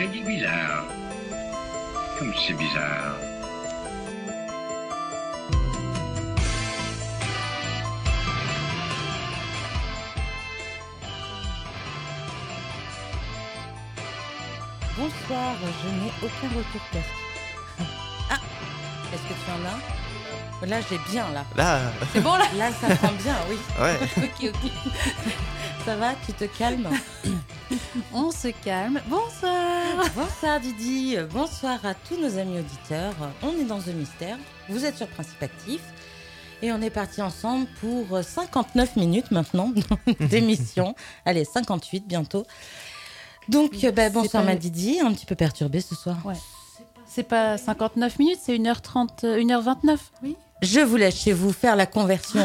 irrégulière. Comme c'est bizarre. Bonsoir, je n'ai aucun retour casque. Ah, est-ce que tu en as? Là, j'ai bien, là. Là, C'est bon, là? Là, ça prend bien, oui. ouais. Ok. Ça va, tu te calmes? On se calme. Bonsoir. Bonsoir Didi, bonsoir à tous nos amis auditeurs. On est dans The Mystère, vous êtes sur Principe Actif et on est parti ensemble pour 59 minutes maintenant d'émission. Allez, 58 bientôt. Donc, bonsoir ma Didi, un petit peu perturbée ce soir. Ouais. C'est pas 59 minutes, c'est 1h30, 1h29, oui. Je vous laisse chez vous faire la conversion.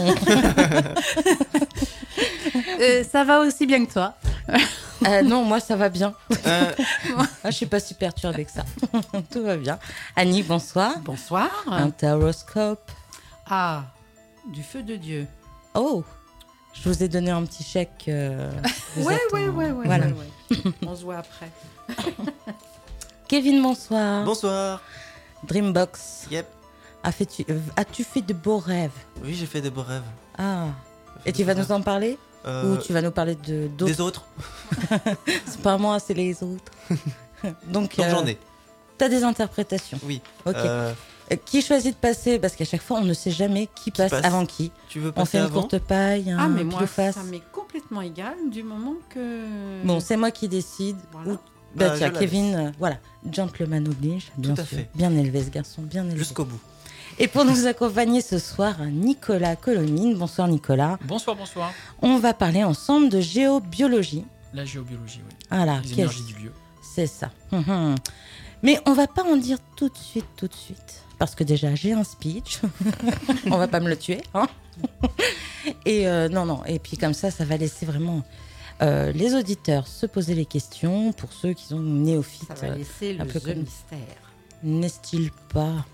Ça va aussi bien que toi. Non, moi ça va bien. Moi, je suis pas si perturbée que ça. Tout va bien. Annie, bonsoir. Bonsoir. Un taroscope. Ah, du feu de Dieu. Oh, je vous ai donné un petit chèque. Ouais. Voilà. Ouais. On se voit après. Kevin, bonsoir. Bonsoir. Dreambox. Yep. As-tu fait de beaux rêves? Oui, j'ai fait des beaux rêves. Ah. Et tu vas nous en parler? Ou tu vas nous parler d'autres? Des autres. C'est pas moi, c'est les autres. Donc j'en ai. T'as des interprétations? Oui. Ok. Qui choisit de passer? Parce qu'à chaque fois, on ne sait jamais qui passe avant qui. Tu veux On passer fait une avant? courte paille, un mais moi, pile ou face. ça m'est complètement égal du moment que... Bon, c'est moi qui décide. Voilà. Tiens, Kevin, voilà. Gentleman oblige, bien Tout à sûr. fait. Bien élevé ce garçon, bien élevé. Jusqu'au bout. Et pour nous accompagner ce soir, Nicolas Colomine. Bonsoir Nicolas. Bonsoir. On va parler ensemble de géobiologie. La géobiologie, oui. Voilà. Les énergies du lieu. C'est ça. Mais on va pas en dire tout de suite. Parce que déjà, j'ai un speech. On va pas me le tuer. Hein. Et non. Et puis comme ça va laisser vraiment les auditeurs se poser les questions pour ceux qui sont néophytes. Ça va laisser le peu comme... mystère. N'est-ce-t-il pas?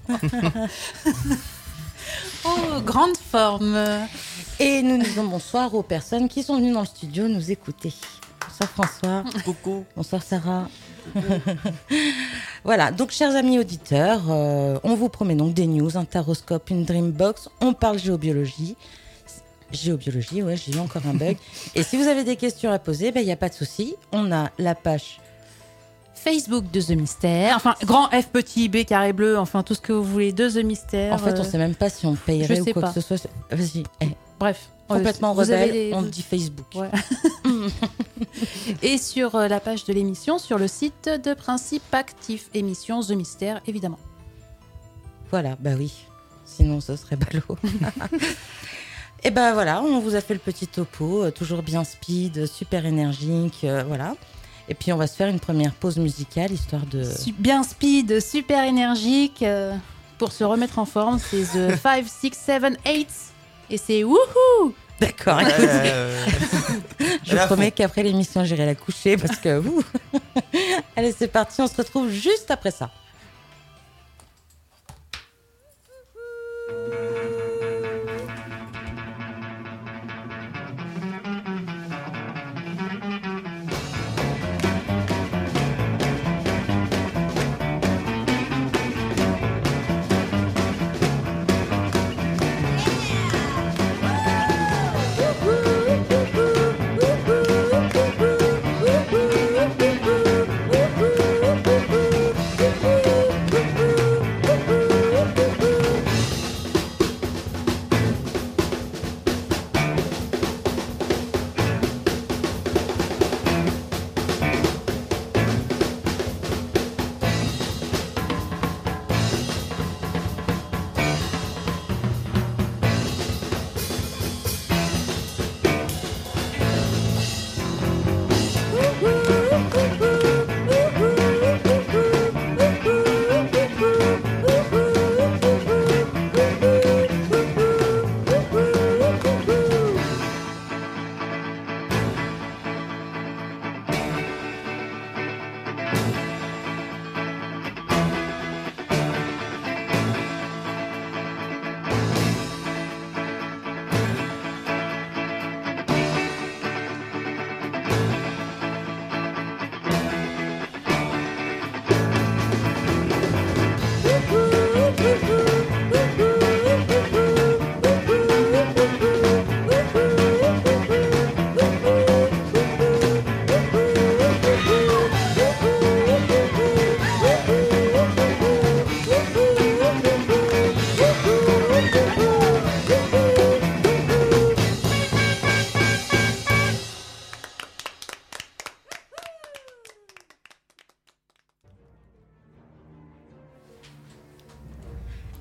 Oh, grande forme. Et nous disons bonsoir aux personnes qui sont venues dans le studio nous écouter. Bonsoir François. Coucou. Bonsoir Sarah. Voilà, donc chers amis auditeurs, on vous promet donc des news, un taroscope, une dreambox, on parle géobiologie. Géobiologie, ouais, j'ai eu encore un bug. Et si vous avez des questions à poser, il n'y a pas de souci. On a la page Facebook de The Mystère, enfin grand F petit B carré bleu, enfin tout ce que vous voulez de The Mystère. En fait, on ne sait même pas si on payerait je ou sais quoi pas. que ce soit. Vas-y, Bref. Complètement vous avez rebelle, on dit Facebook. Ouais. Et sur la page de l'émission, sur le site de Principe Actif, émission The Mystère, évidemment. Voilà, bah oui. Sinon, ce serait ballot. Et ben voilà, on vous a fait le petit topo, toujours bien speed, super énergique, voilà. Et puis on va se faire une première pause musicale, histoire de... Bien speed, super énergique, pour se remettre en forme, c'est The 5, 6, 7, 8, et c'est wouhou. D'accord, je promets qu'après l'émission, j'irai la coucher, parce que... Allez, c'est parti, on se retrouve juste après ça.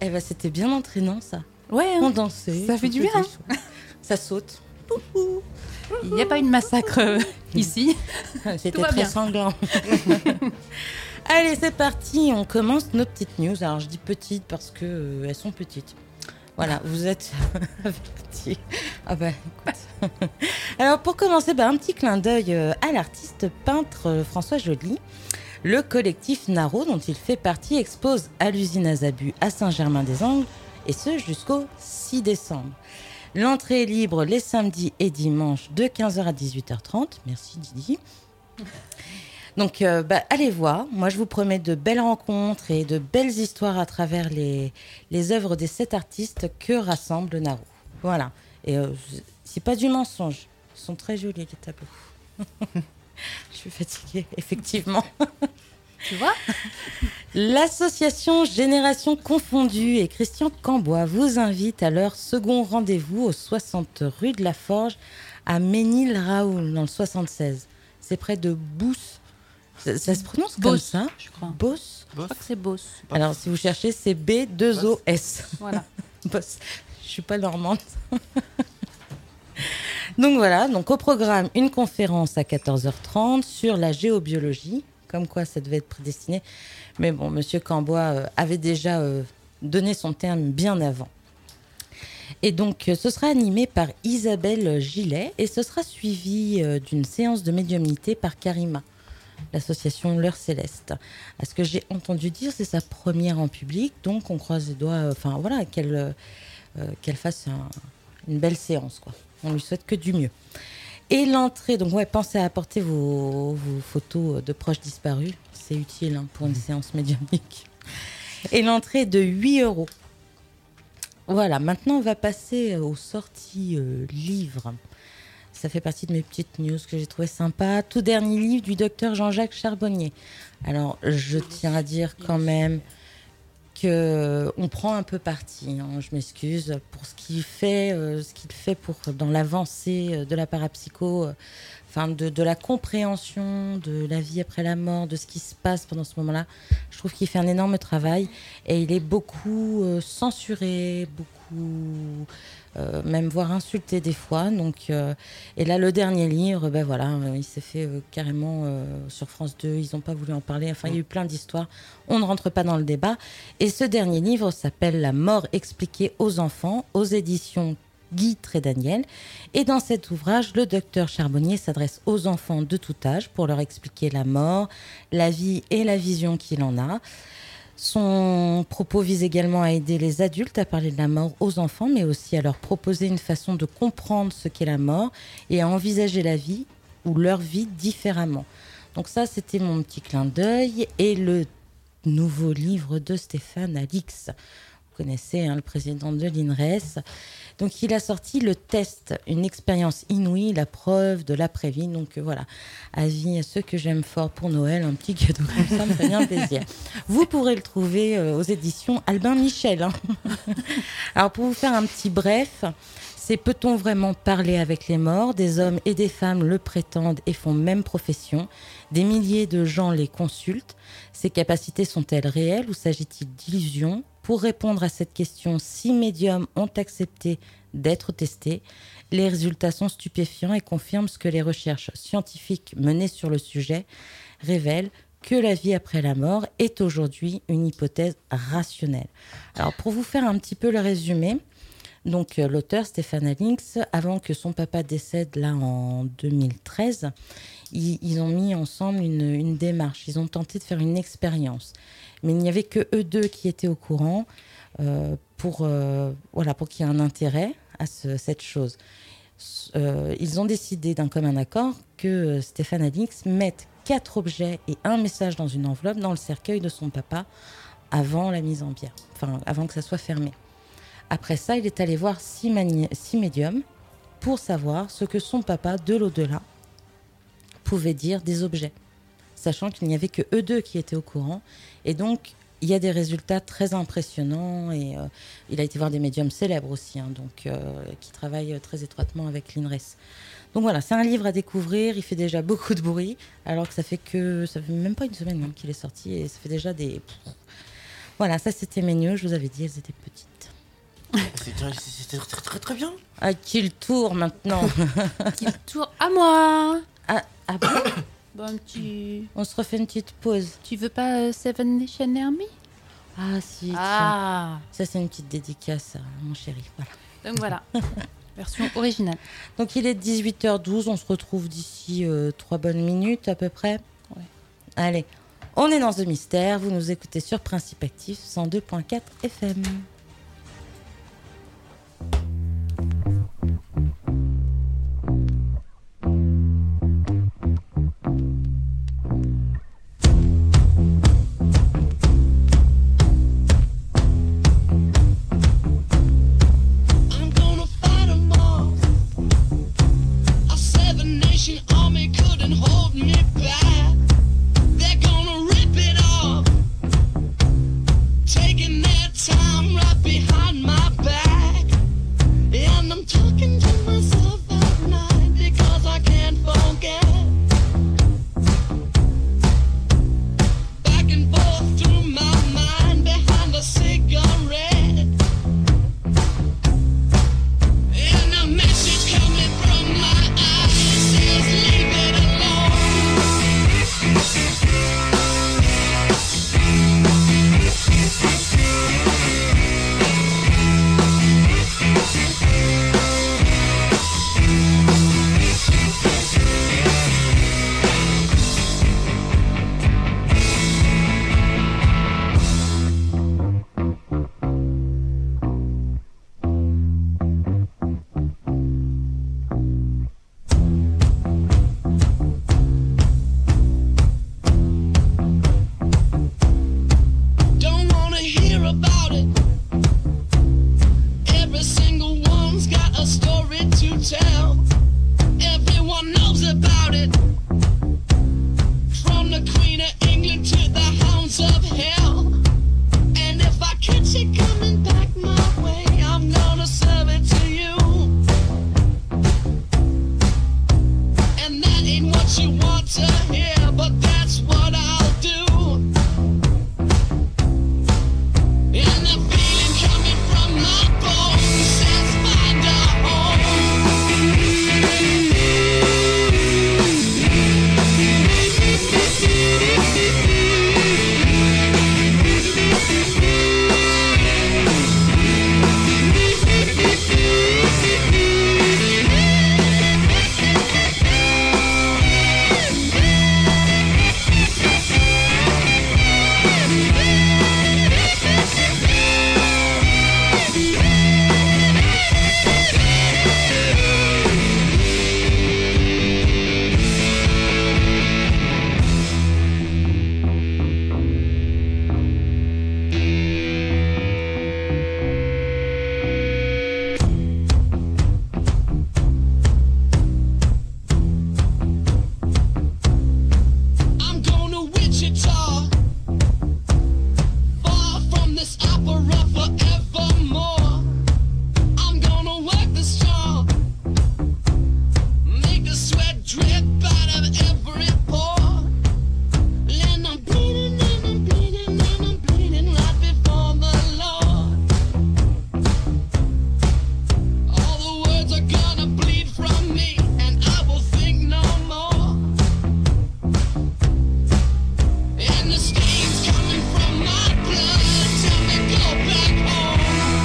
Eh ben, c'était bien entraînant, ça. Ouais, On hein. dansait. Ça fait du bien, hein. Ça saute. Il n'y a pas eu de massacre ici. C'était Tout va très bien. sanglant. Allez, c'est parti. On commence nos petites news. Alors, je dis petites parce que elles sont petites. Voilà, vous êtes avertis. Ah bah, écoute. Alors, pour commencer, un petit clin d'œil à l'artiste peintre François Joly. Le collectif Naro, dont il fait partie, expose à l'usine Azabu à Saint-Germain-des-Angles, et ce jusqu'au 6 décembre. L'entrée est libre les samedis et dimanches de 15h à 18h30. Merci Didi. Donc, allez voir. Moi, je vous promets de belles rencontres et de belles histoires à travers les œuvres des 7 artistes que rassemble Naro. Voilà. Et c'est pas du mensonge. Ils sont très jolis, les tableaux. Je suis fatiguée, effectivement. Tu vois ? L'association Génération Confondue et Christian Cambois vous invite à leur second rendez-vous au 60 rue de la Forge à Ménil-Raoul, dans le 76. C'est près de Beauce. Ça se prononce comme Beauce, ça, je crois. Beauce. Je crois que c'est Beauce. Alors, si vous cherchez, c'est B2OS. Voilà. Beauce. Je suis pas normande. Donc voilà, donc au programme, une conférence à 14h30 sur la géobiologie, comme quoi ça devait être prédestiné. Mais bon, Monsieur Cambois avait déjà donné son terme bien avant. Et donc, ce sera animé par Isabelle Gillet et ce sera suivi d'une séance de médiumnité par Karima, l'association L'Heure Céleste. À ce que j'ai entendu dire, c'est sa première en public, donc on croise les doigts, qu'elle fasse une belle séance, quoi. On lui souhaite que du mieux. Et l'entrée, donc pensez à apporter vos photos de proches disparus, c'est utile pour une séance médiumnique. Et l'entrée est de 8 €. Voilà, maintenant on va passer aux sorties livres. Ça fait partie de mes petites news que j'ai trouvées sympas. Tout dernier livre du docteur Jean-Jacques Charbonnier. Alors, je tiens à dire quand même qu'on prend un peu parti, je m'excuse, pour ce qu'il fait dans l'avancée de la parapsycho, de la compréhension de la vie après la mort, de ce qui se passe pendant ce moment-là. Je trouve qu'il fait un énorme travail et il est beaucoup censuré, beaucoup même voire insulté des fois. Donc, et là, le dernier livre, il s'est fait carrément sur France 2. Ils n'ont pas voulu en parler. Enfin, il y a eu plein d'histoires. On ne rentre pas dans le débat. Et ce dernier livre s'appelle La mort expliquée aux enfants, aux éditions Guy Trédaniel. Et dans cet ouvrage, le docteur Charbonnier s'adresse aux enfants de tout âge pour leur expliquer la mort, la vie et la vision qu'il en a. Son propos vise également à aider les adultes à parler de la mort aux enfants, mais aussi à leur proposer une façon de comprendre ce qu'est la mort et à envisager la vie ou leur vie différemment. Donc ça, c'était mon petit clin d'œil. Et le nouveau livre de Stéphane Alix, vous connaissez, le président de l'INRES. Donc, il a sorti Le Test, une expérience inouïe, la preuve de l'après-vie. Donc, voilà, avis à ceux que j'aime fort pour Noël, un petit cadeau comme ça me fait bien plaisir. Vous pourrez le trouver aux éditions Albin Michel. Alors, pour vous faire un petit bref, c'est Peut-on vraiment parler avec les morts ? Des hommes et des femmes le prétendent et font même profession. Des milliers de gens les consultent. Ces capacités sont-elles réelles ou s'agit-il d'illusions ? Pour répondre à cette question, 6 médiums ont accepté d'être testés. Les résultats sont stupéfiants et confirment ce que les recherches scientifiques menées sur le sujet révèlent, que la vie après la mort est aujourd'hui une hypothèse rationnelle. Alors, pour vous faire un petit peu le résumé, donc l'auteur Stéphane Alix, avant que son papa décède là en 2013, ils ont mis ensemble une démarche. Ils ont tenté de faire une expérience. Mais il n'y avait que eux deux qui étaient au courant pour qu'il y ait un intérêt à cette chose. Ils ont décidé d'un commun accord que Stéphane Alix mette 4 objets et un message dans une enveloppe dans le cercueil de son papa avant la mise en bière, avant que ça soit fermé. Après ça, il est allé voir 6 médiums pour savoir ce que son papa de l'au-delà pouvait dire des objets, sachant qu'il n'y avait que eux deux qui étaient au courant. Et donc, il y a des résultats très impressionnants. Et il a été voir des médiums célèbres aussi, qui travaillent très étroitement avec l'INRES. Donc voilà, c'est un livre à découvrir. Il fait déjà beaucoup de bruit, alors que ça fait même pas une semaine qu'il est sorti, et ça fait déjà Voilà, ça c'était mes news. Je vous avais dit, elles étaient petites. C'était très très bien. À qui le tour maintenant? Qui tour à moi. Ah bon? Bon, On se refait une petite pause. tu veux pas Seven Nation Army? Ah si, tiens. Ah. Ça c'est une petite dédicace à mon chéri. Voilà. Donc voilà, version originale. Donc il est 18h12, on se retrouve d'ici 3 bonnes minutes à peu près. Ouais. Allez, on est dans The Mystère, vous nous écoutez sur Principe Actif 102.4 FM. I'm gonna fight 'em all. A Seven Nation army couldn't hold me back. They're gonna rip it off, taking their time right behind my back. And I'm talking to myself at night because I can't forget. Back and forth through my mind behind a cigarette. And a message coming from my eyes says leave it don't wanna hear about it. Every single one's got a story to tell. Everyone knows about it. From the Queen of England to the hounds of hell. And if I catch it coming back my way, I'm gonna serve it to you. And that ain't what you want to hear, but that's what I'll do. And the feeling coming from my bones says find a I'm going to Wichita, far from this opera forevermore. I'm gonna work the straw, make the sweat drip out of every pore. And I'm bleeding and I'm bleeding and I'm bleeding right before the Lord. All the words are gonna bleed from me, and I will think no more. And the stains coming from my blood tell me go back home.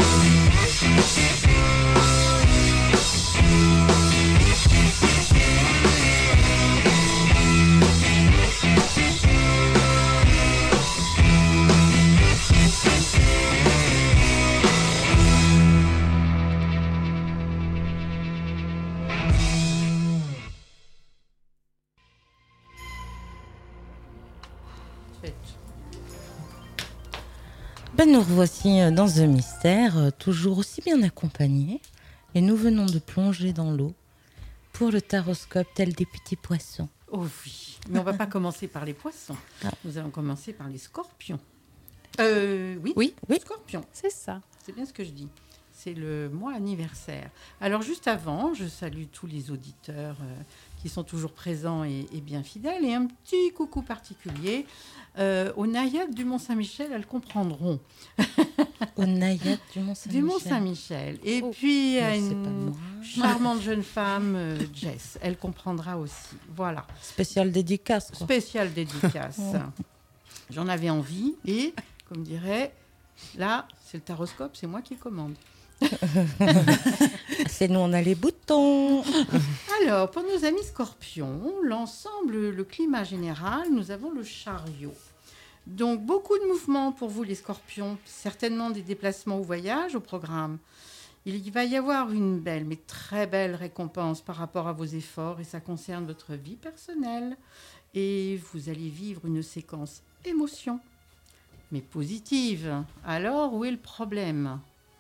Ben, nous revoici dans The Mystère, toujours aussi bien accompagnés. Et nous venons de plonger dans l'eau pour le taroscope tel des petits poissons. Oh oui, mais on va pas commencer par les poissons. Ah. Nous allons commencer par les scorpions. Oui, Oui. scorpions. C'est ça. C'est bien ce que je dis. c'est le mois anniversaire. Alors juste avant, je salue tous les auditeurs qui sont toujours présents et bien fidèles. Et un petit coucou particulier aux naïades du Mont-Saint-Michel, elles comprendront. Aux naïades du Mont-Saint-Michel. Du Mont-Saint-Michel. Et Oh, puis à c'est une pas moi. charmante jeune femme, Jess, elle comprendra aussi. Voilà, Spécial dédicace, quoi. spéciale dédicace. Oh. J'en avais envie et, comme dirait, là, c'est le taroscope, c'est moi qui commande. C'est nous, on a les boutons. Alors, pour nos amis scorpions, l'ensemble, le climat général, nous avons le chariot. Donc, beaucoup de mouvements pour vous, les scorpions, certainement des déplacements ou voyages au programme. Il va y avoir une belle, mais très belle récompense par rapport à vos efforts et ça concerne votre vie personnelle. Et vous allez vivre une séquence émotion, mais positive. Alors, où est le problème ?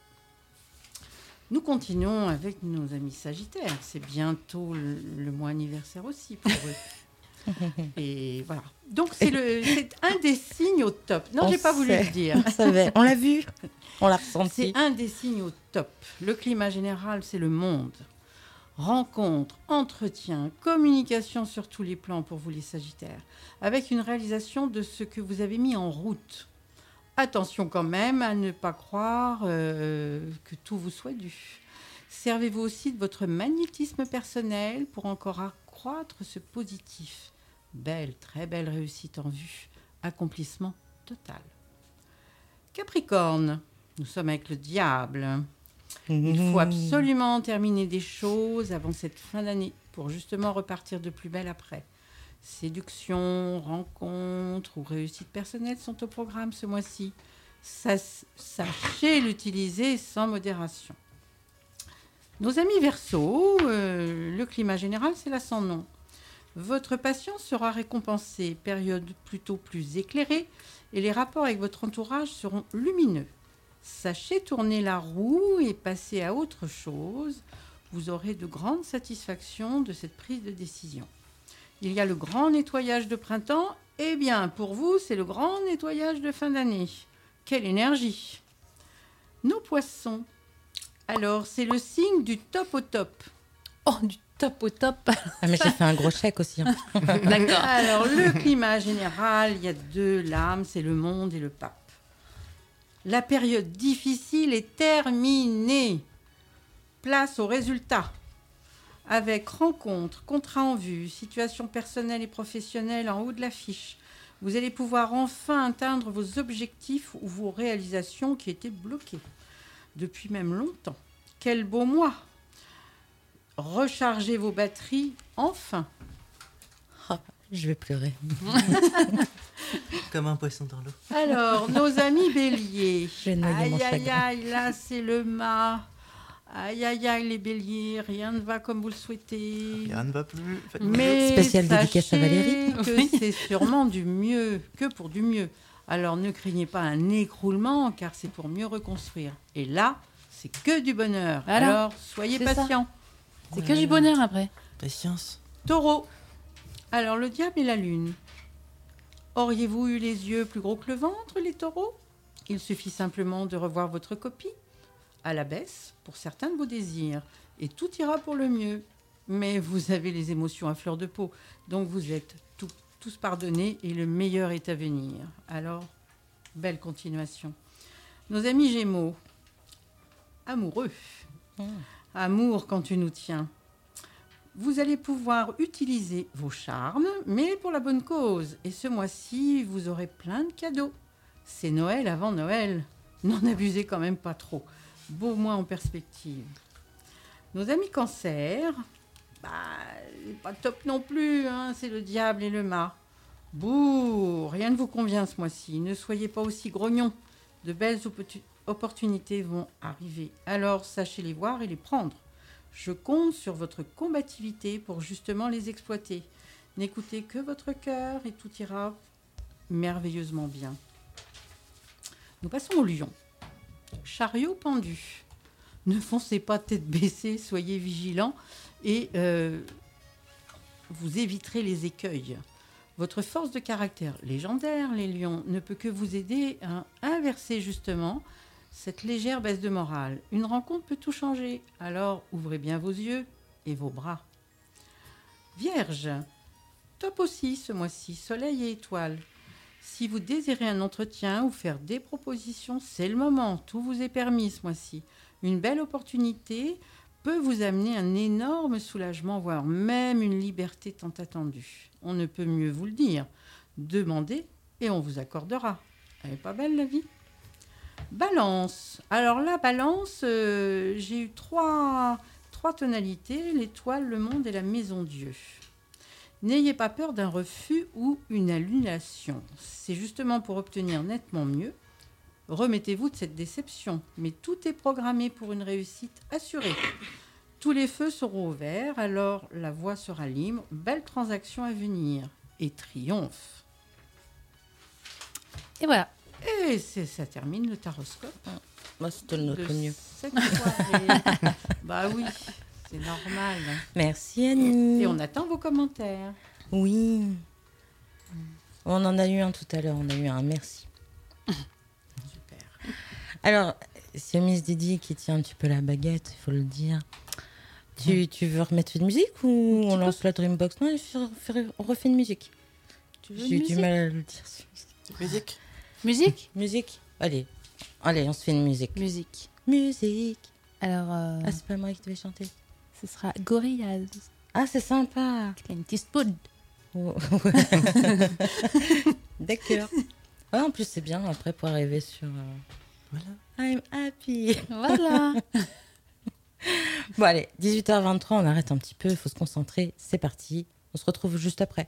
Nous continuons avec nos amis sagittaires. C'est bientôt le mois anniversaire aussi pour eux. Et voilà. Donc, c'est un des signes au top. Non, On j'ai pas voulu sait. le dire. On savait, on l'a vu, on l'a ressenti. C'est un des signes au top. Le climat général, c'est le monde. Rencontres, entretiens, communication sur tous les plans pour vous les Sagittaires, avec une réalisation de ce que vous avez mis en route. Attention quand même à ne pas croire que tout vous soit dû. Servez-vous aussi de votre magnétisme personnel pour encore accroître ce positif. Belle, très belle réussite en vue. Accomplissement total. Capricorne, nous sommes avec le diable. Il faut absolument terminer des choses avant cette fin d'année pour justement repartir de plus belle après. Séduction, rencontres ou réussite personnelle sont au programme ce mois-ci. Sachez l'utiliser sans modération. Nos amis Verseaux, le climat général, c'est là sans nom. Votre patience sera récompensée, période plutôt plus éclairée, et les rapports avec votre entourage seront lumineux. Sachez tourner la roue et passer à autre chose. Vous aurez de grandes satisfactions de cette prise de décision. Il y a le grand nettoyage de printemps. Eh bien, pour vous, c'est le grand nettoyage de fin d'année. Quelle énergie! Nos poissons. Alors, c'est le signe du top au top. Oh, du top au top. Ah, mais j'ai fait un gros chèque aussi. Hein. D'accord. Alors, le climat général, il y a deux lames, c'est le monde et le pape. La période difficile est terminée. Place aux résultats. Avec rencontres, contrats en vue, situation personnelle et professionnelle en haut de l'affiche, vous allez pouvoir enfin atteindre vos objectifs ou vos réalisations qui étaient bloquées depuis même longtemps. Quel beau mois! Rechargez vos batteries enfin. Je vais pleurer. Comme un poisson dans l'eau. Alors, nos amis béliers. Je vais noyer mon Aïe, aïe, chagrin. aïe, là, c'est le mât. Aïe, aïe, aïe, les béliers, rien ne va comme vous le souhaitez. Rien ne va plus. Mais Spéciale dédicace à Valérie. sachez que c'est sûrement du mieux, que pour du mieux. Alors, ne craignez pas un écroulement, car c'est pour mieux reconstruire. Et là, c'est que du bonheur. Voilà. Alors, soyez C'est ça. patients. C'est que du bonheur après. Patience. Taureau. Alors, le diable et la lune. Auriez-vous eu les yeux plus gros que le ventre, les taureaux? Il suffit simplement de revoir votre copie à la baisse pour certains de vos désirs et tout ira pour le mieux. Mais vous avez les émotions à fleur de peau, donc vous êtes tous pardonnés et le meilleur est à venir. Alors, belle continuation. Nos amis Gémeaux, amoureux. Amour quand tu nous tiens. Vous allez pouvoir utiliser vos charmes, mais pour la bonne cause. Et ce mois-ci, vous aurez plein de cadeaux. C'est Noël avant Noël. N'en abusez quand même pas trop. Beau mois en perspective. Nos amis Cancer, pas top non plus, hein, c'est le diable et le mât. Bouh, rien ne vous convient ce mois-ci. Ne soyez pas aussi grognons. De belles opportunités vont arriver. Alors, sachez les voir et les prendre. Je compte sur votre combativité pour justement les exploiter. N'écoutez que votre cœur et tout ira merveilleusement bien. Nous passons au lion. Chariot pendu. Ne foncez pas tête baissée, soyez vigilants et vous éviterez les écueils. Votre force de caractère légendaire, les lions, ne peut que vous aider à inverser justement cette légère baisse de morale. Une rencontre peut tout changer, alors ouvrez bien vos yeux et vos bras. Vierge, top aussi ce mois-ci, soleil et étoiles. Si vous désirez un entretien ou faire des propositions, c'est le moment, tout vous est permis ce mois-ci. Une belle opportunité peut vous amener un énorme soulagement, voire même une liberté tant attendue. On ne peut mieux vous le dire. Demandez et on vous accordera. Elle est pas belle la vie ? Balance. Alors la balance, j'ai eu trois tonalités, l'étoile, le monde et la maison Dieu. N'ayez pas peur d'un refus ou une annulation. C'est justement pour obtenir nettement mieux. Remettez-vous de cette déception, mais tout est programmé pour une réussite assurée. Tous les feux seront au vert, alors la voie sera libre. Belle transaction à venir et triomphe. Et voilà. Et ça termine le taroscope. Moi, c'était le nôtre de mieux. cette soirée. Bah oui, c'est normal. Merci Annie. Et on attend vos commentaires. Oui. On en a eu un tout à l'heure, on a eu un merci. Super. Alors, c'est Miss Didi qui tient un petit peu la baguette, il faut le dire. Tu veux remettre une musique ou on lance la Dreambox ? Non, on refait une musique. Tu veux une J'ai du musique mal à le dire. Musique. Musique. Musique ? Allez, on se fait une musique. Musique. Musique. Alors, Ah, c'est pas moi qui devais chanter. ce sera Gorillaz. Ah, c'est sympa. Clint Eastwood. Oh, ouais. D'accord. Ouais, en plus, c'est bien après pour arriver sur Voilà. I'm happy. Voilà. Bon, allez, 18h23, on arrête un petit peu, il faut se concentrer. C'est parti. On se retrouve juste après.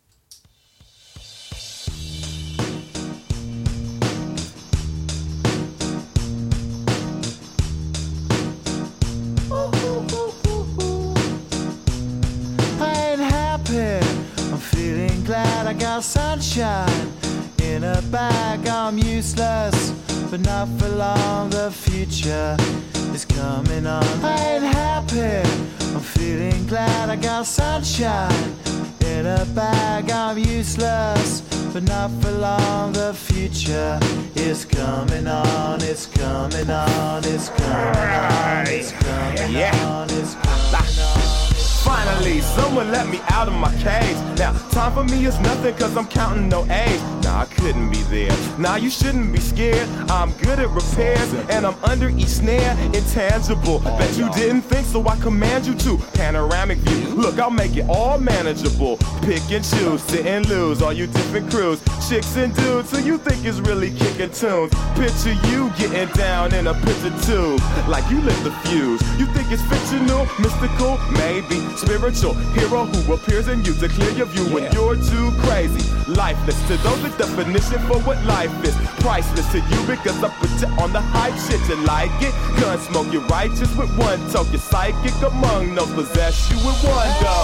I ain't happy. I'm feeling glad I got sunshine in a bag. I'm useless, but not for long. The future is coming on. I ain't happy. I'm feeling glad I got sunshine in a bag. I'm useless, but not for long. The future is coming on. It's coming on. It's coming on. It's coming on. It's coming on. Finally, someone let me out of my cage. Now, time for me is nothing cause I'm counting no A's. Nah, I couldn't be there. Nah, you shouldn't be scared. I'm good at repairs and I'm under each snare. Intangible. Bet you didn't think, so I command you to. Panoramic view. Look, I'll make it all manageable. Pick and choose, sit and lose. All you different crews, chicks and dudes who you think is really kicking tunes. Picture you getting down in a picture tube. Like you lit the fuse. You think it's fictional, mystical, maybe. Spiritual hero who appears in you to clear your view when you're too crazy. Lifeless to those, the definition for what life is. Priceless to you because I put you on the hype shit. You like it? Gun smoke, you're righteous with one toke. You're psychic among those, possess you with one go.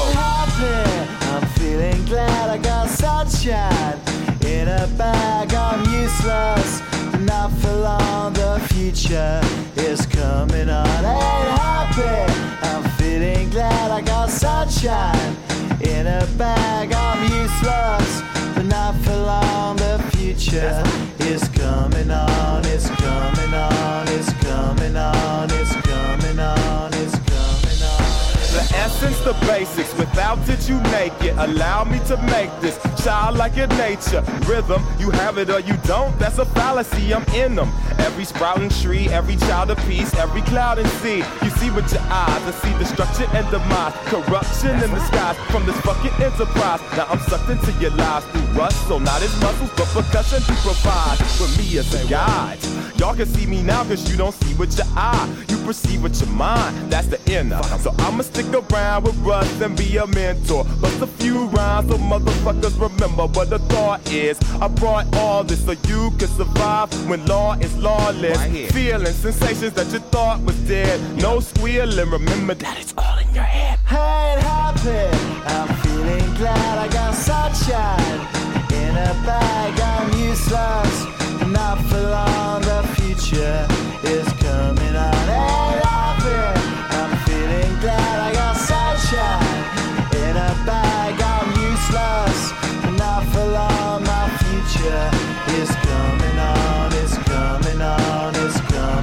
Happy. I'm feeling glad I got sunshine in a bag. I'm useless, but not for long. The future is coming on. Ain't happy. I'm feeling glad I got sunshine in a bag. I'm useless, but not for long. The future is coming on. It's coming on. It's coming on. It's coming on. It's coming on. The essence, the basics, without it you naked. Allow me to make this childlike in nature. Rhythm, you have it or you don't, that's a fallacy, I'm in them. Every sprouting tree, every child of peace, every cloud and sea. You see with your eyes and see destruction and demise. Corruption in the skies from this fucking enterprise. Now I'm sucked into your lives through rust, so not as muscles, but percussion to provide with me as a guide. Y'all can see me now cause you don't see with your eye. You perceive with your mind, that's the inner. So I'ma stick around with Russ and be a mentor. Bust a few rhymes so motherfuckers remember what the thought is. I brought all this so you can survive when law is lawless. Feeling sensations that you thought was dead. No squealing, remember that it's all in your head. I ain't happy. I'm feeling glad I got sunshine in a bag. I'm useless, not for long. The future is coming on. Ain't happy. I'm feeling glad I got sunshine in a bag. I'm useless, not for long. My future is coming on. It's coming on. It's coming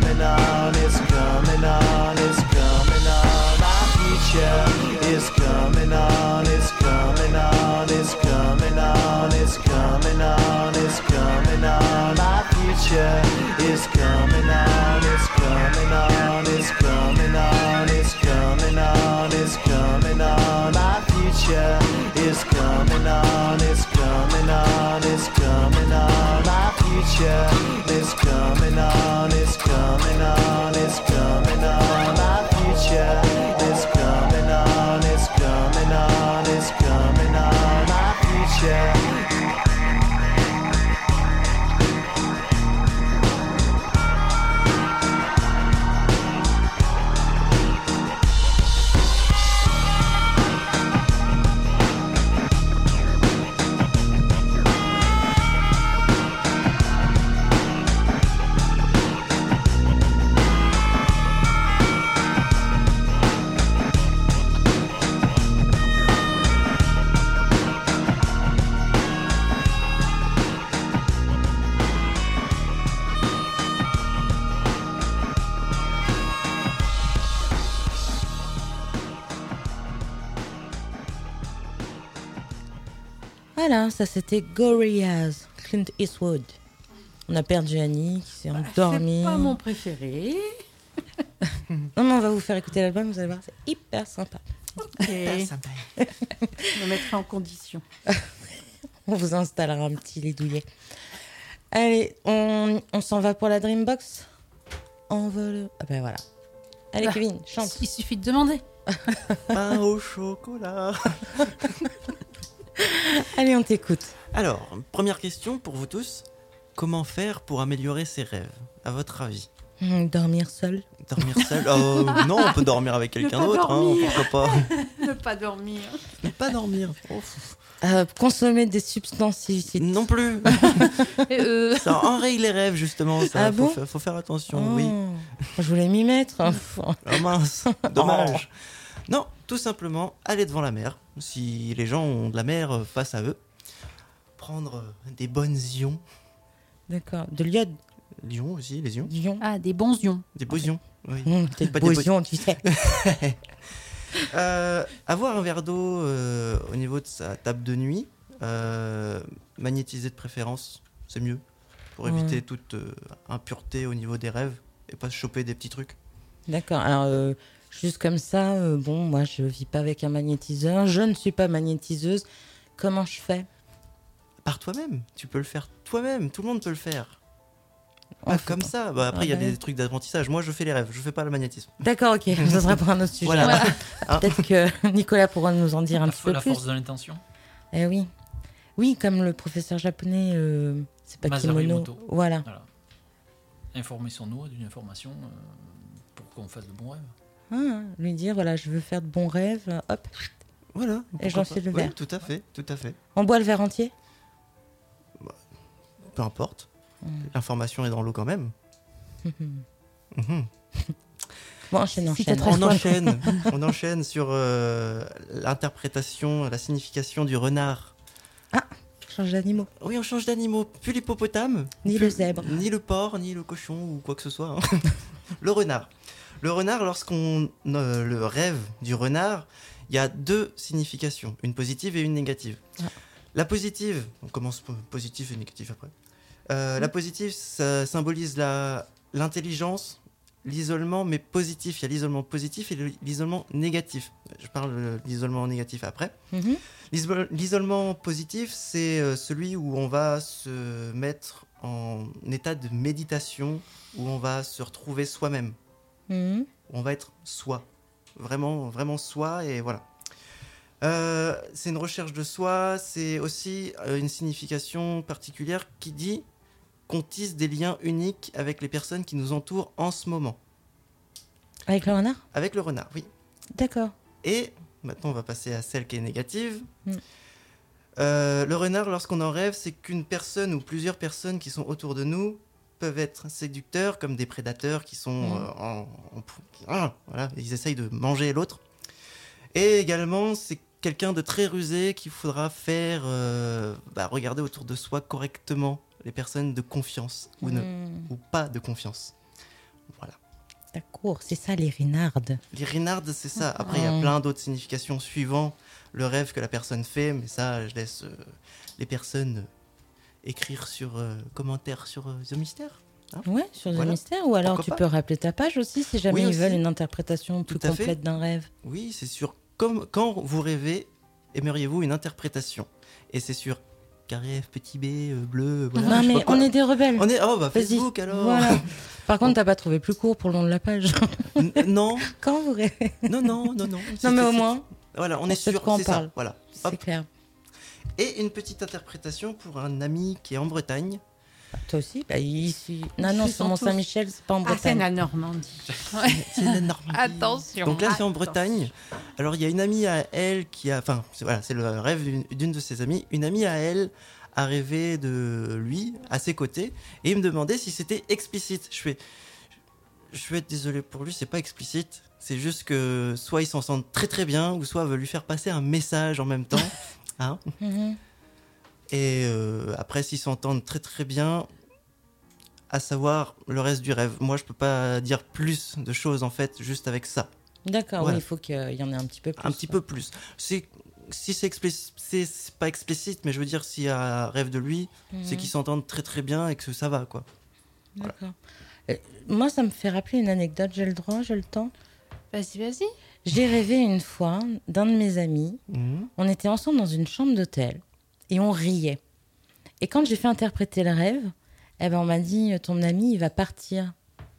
future is coming on, it's coming on, it's coming on, it's coming on, it's coming on. My future is coming on, it's coming on, it's coming on. My future is coming on, it's coming on, it's coming on. My future is coming on, it's coming on, it's coming on. My future. Voilà, ça c'était Gorillaz, Clint Eastwood. On a perdu Annie qui s'est endormie. C'est pas mon préféré. Non, mais on va vous faire écouter l'album, vous allez voir, c'est hyper sympa. Ok. Je me mettrai en condition. On vous installera un petit lit douillet. Allez, on s'en va pour la Dreambox. On veut le... Ah ben voilà. Allez Kevin, chante. Il suffit de demander. Pain au chocolat. Allez, on t'écoute. Alors, première question pour vous tous. Comment faire pour améliorer ses rêves, à votre avis? Dormir seul. Dormir seul? Non, on peut dormir avec quelqu'un pas d'autre, hein, dormir. pourquoi pas? Ne pas dormir. Ne pas dormir. Consommer des substances illicites. Non plus. Ça enraye les rêves, justement. Ça, Ah bon faut faire attention, Oh, oui. Je voulais m'y mettre. Ah mince, dommage. Non, tout simplement, aller devant la mer. Si les gens ont de la mer face à eux, prendre des bonnes ions. D'accord. De l'iode. Lions aussi, les ions. Ion. Ah, des bons ions. Des beaux ions. Oui. T'es Pas beau des ion, tu sais. Avoir un verre d'eau au niveau de sa table de nuit, magnétisé de préférence, c'est mieux. Pour éviter toute impureté au niveau des rêves et pas se choper des petits trucs. D'accord. Alors, juste comme ça, bon, moi, je vis pas avec un magnétiseur. Je ne suis pas magnétiseuse. Comment je fais? Par toi-même. Tu peux le faire toi-même. Tout le monde peut le faire. On Pas fait comme pas. ça. Bah, après, il y a Ouais. des trucs d'apprentissage. Moi, je fais les rêves. Je fais pas le magnétisme. D'accord, ok. Ça sera pour un autre sujet. Voilà. Peut-être que Nicolas pourra nous en dire un petit peu La plus. force de l'intention. Eh oui. Oui, comme le professeur japonais, c'est pas Masaru Kimono. Emoto. Voilà. Voilà. Informer sur nous d'une information pour qu'on fasse de bons rêves. Ah, lui dire, voilà, je veux faire de bons rêves. Hop. Voilà. Et pourquoi j'enfile pas. le Ouais, verre. tout à fait. Tout à fait. On boit le verre entier? Peu importe. L'information est dans l'eau quand même. Mhm. Bon, enchaîne. Si t'as très On enchaîne sur l'interprétation, la signification du renard. Change d'animaux. Oui, on change d'animaux. Plus l'hippopotame, Ni le zèbre. ni le porc, ni le cochon ou quoi que ce soit. Hein. Le renard. Le renard, lorsqu'on le rêve du renard, il y a deux significations, une positive et une négative. La positive, on commence positif et négatif après. La positive, ça symbolise l'intelligence, l'isolement, mais positif. Il y a l'isolement positif et l'isolement négatif. Je parle de l'isolement négatif après. Mhm. L'isolement positif, c'est celui où on va se mettre en état de méditation, où on va se retrouver soi-même, Mhm. où on va être soi, vraiment, vraiment soi, et voilà. C'est une recherche de soi, c'est aussi une signification particulière qui dit qu'on tisse des liens uniques avec les personnes qui nous entourent en ce moment. Avec le renard? Avec le renard, oui. D'accord. Et maintenant, on va passer à celle qui est négative. Mm. Le renard, lorsqu'on en rêve, c'est qu'une personne ou plusieurs personnes qui sont autour de nous peuvent être séducteurs, comme des prédateurs qui sont voilà, ils essayent de manger l'autre. Et également, c'est quelqu'un de très rusé qu'il faudra faire regarder autour de soi correctement les personnes de confiance ou pas de confiance. Voilà. D'accord, c'est ça les renardes. Les renardes, c'est ça. Après, il y a plein d'autres significations suivant le rêve que la personne fait, mais ça, je laisse les personnes écrire sur commentaire sur The Mystère. Ouais, sur The Voilà. Mystère. Ou alors Pourquoi tu pas. peux rappeler ta page aussi si jamais Oui, ils aussi. veulent une interprétation plus Tout à fait. complète d'un rêve. Oui, c'est sur quand vous rêvez, aimeriez-vous une interprétation. Et c'est sur carré F, petit b, bleu. Voilà, Non, je sais mais pas quoi. on est des rebelles. On est oh bah Vas-y. Facebook alors. Voilà. Par contre, t'as pas trouvé plus court pour le nom de la page. Non, Quand vous rêvez. non. Non, mais C'était- au moins, Voilà, on on est sait de sûr, quoi on c'est ça. parle. Voilà. c'est Hop. clair. Et une petite interprétation pour un ami qui est en Bretagne. Toi aussi bah, Non, Ils c'est sont Mont-Saint-Michel, c'est pas en Ah, c'est Bretagne. la Normandie. C'est la Normandie. Attention. Donc là, c'est en Bretagne. Alors, il y a une amie à elle qui a... Enfin, c'est le rêve d'une de ses amies. Une amie à elle a rêvé de lui, à ses côtés, et il me demandait si c'était explicite. Je vais être désolé pour lui, c'est pas explicite. C'est juste que soit ils s'en sentent très très bien, ou soit veulent lui faire passer un message en même temps. Hein. Mhm. Et après, s'ils s'entendent très très bien, à savoir le reste du rêve. Moi, je peux pas dire plus de choses en fait, juste avec ça. D'accord, Voilà. oui, il faut qu'il y en ait un petit peu plus. Un petit peu plus. Si c'est c'est pas explicite, mais je veux dire, s'il y a un rêve de lui, Mhm. c'est qu'ils s'entendent très très bien et que ça va, quoi. D'accord. Moi, ça me fait rappeler une anecdote. J'ai le droit, j'ai le temps. Vas-y. J'ai rêvé une fois d'un de mes amis. Mhm. On était ensemble dans une chambre d'hôtel et on riait. Et quand j'ai fait interpréter le rêve, on m'a dit ton ami, il va partir.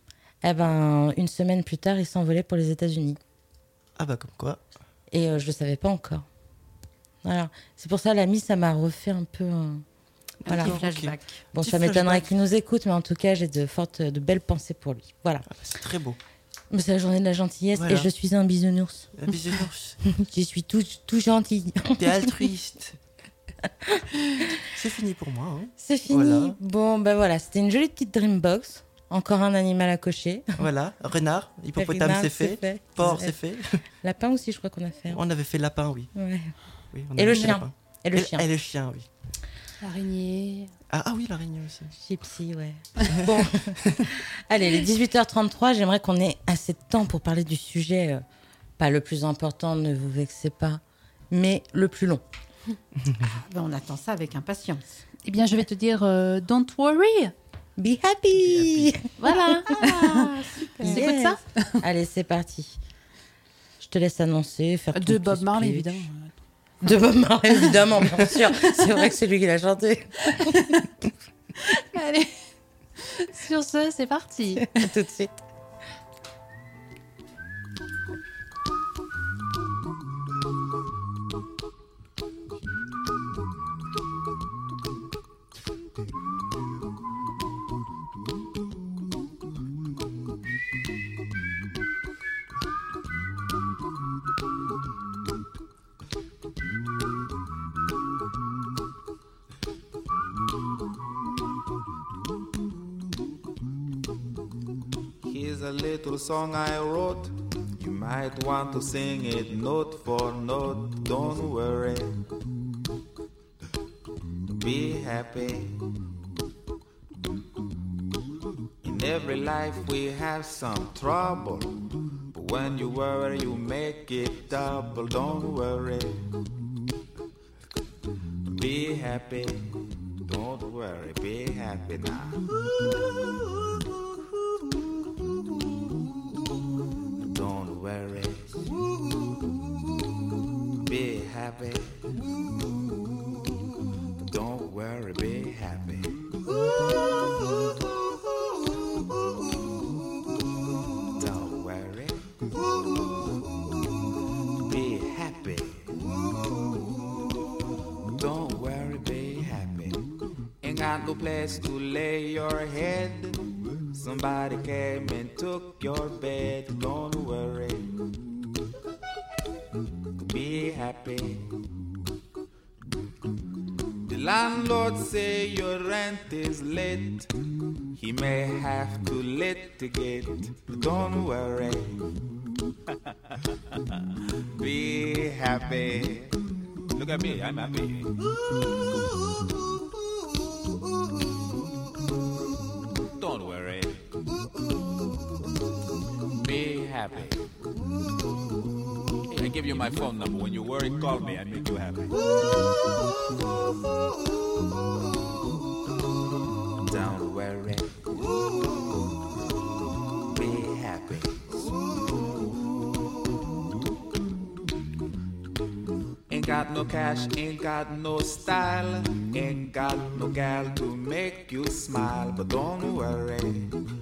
Une semaine plus tard, il s'envolait pour les États-Unis. Ah bah comme quoi. Et je le savais pas encore. Voilà. C'est pour ça l'ami, ça m'a refait un peu. Voilà. Petit Ok. flashback. Bon, Petit ça m'étonnerait flashback. qu'il nous écoute, mais en tout cas, j'ai de belles pensées pour lui. Voilà. Ah bah, c'est très beau. Mais c'est la journée de la gentillesse Voilà. et je suis un bisounours. Bisounours. Je suis tout gentil. T'es altruiste. C'est fini pour moi. Hein. C'est fini. Voilà. Bon, ben voilà, c'était une jolie petite Dreambox. Encore un animal à cocher. Voilà. Renard, hippopotame, Renard, c'est fait. Porc, c'est fait. Lapin aussi, je crois qu'on a fait. On avait fait lapin, oui. Ouais. Oui, on Et avait le fait chien. lapin. Et le chien. Et le chien, oui. L'araignée. Ah oui, l'araignée aussi. Gypsy, ouais. Bon. Allez, les 18h33, j'aimerais qu'on ait assez de temps pour parler du sujet. Pas le plus important, ne vous vexez pas, mais le plus long. Ben, on attend ça avec impatience. Eh bien, je vais te dire don't worry. Be happy. Voilà. Yes. T'écoutes ça Allez, c'est parti. Je te laisse annoncer, faire ton De petit Bob Marley, speech. évidemment. De Bob Marley, évidemment, bien sûr. C'est vrai que c'est lui qui l'a chanté. Allez. Sur ce, c'est parti. À tout de suite. Here's a little song I wrote. You might want to sing it note for note. Don't worry. Be happy. In every life we have some trouble. But when you worry, you make it double. Don't worry. Be happy. Don't worry. Be happy now. Don't worry. Be happy. Don't worry, be happy. Don't worry. Be happy. Don't worry, be happy. Ain't got no place to lay your head. Somebody came and took your bed. Don't worry. Be happy. The landlord say your rent is late. He may have to litigate. Don't worry. Be happy. Look at me, I'm happy. Don't worry. Be happy. I give you my phone number. When you worry, call me. I make you happy. Don't worry. Be happy. Ain't got no cash, ain't got no style, ain't got no gal to make you smile, but don't worry.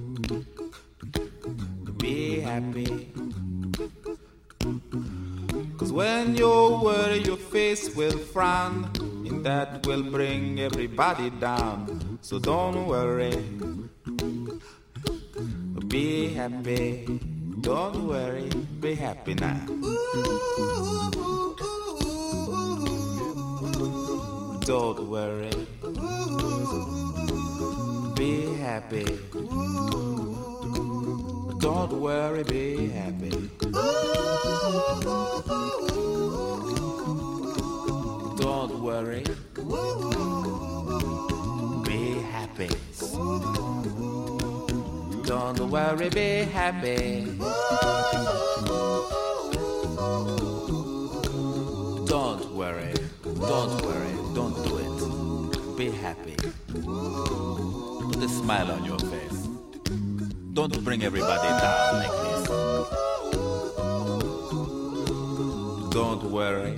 Be happy. 'Cause when you worry, your face will frown, and that will bring everybody down. So don't worry. Be happy. Don't worry. Be happy now. Don't worry. Be happy. Don't worry, be happy. Don't worry. Be happy. Don't worry, be happy. Don't worry. Don't worry. Don't do it. Be happy. Put a smile on your face. Don't bring everybody down like this. Don't worry.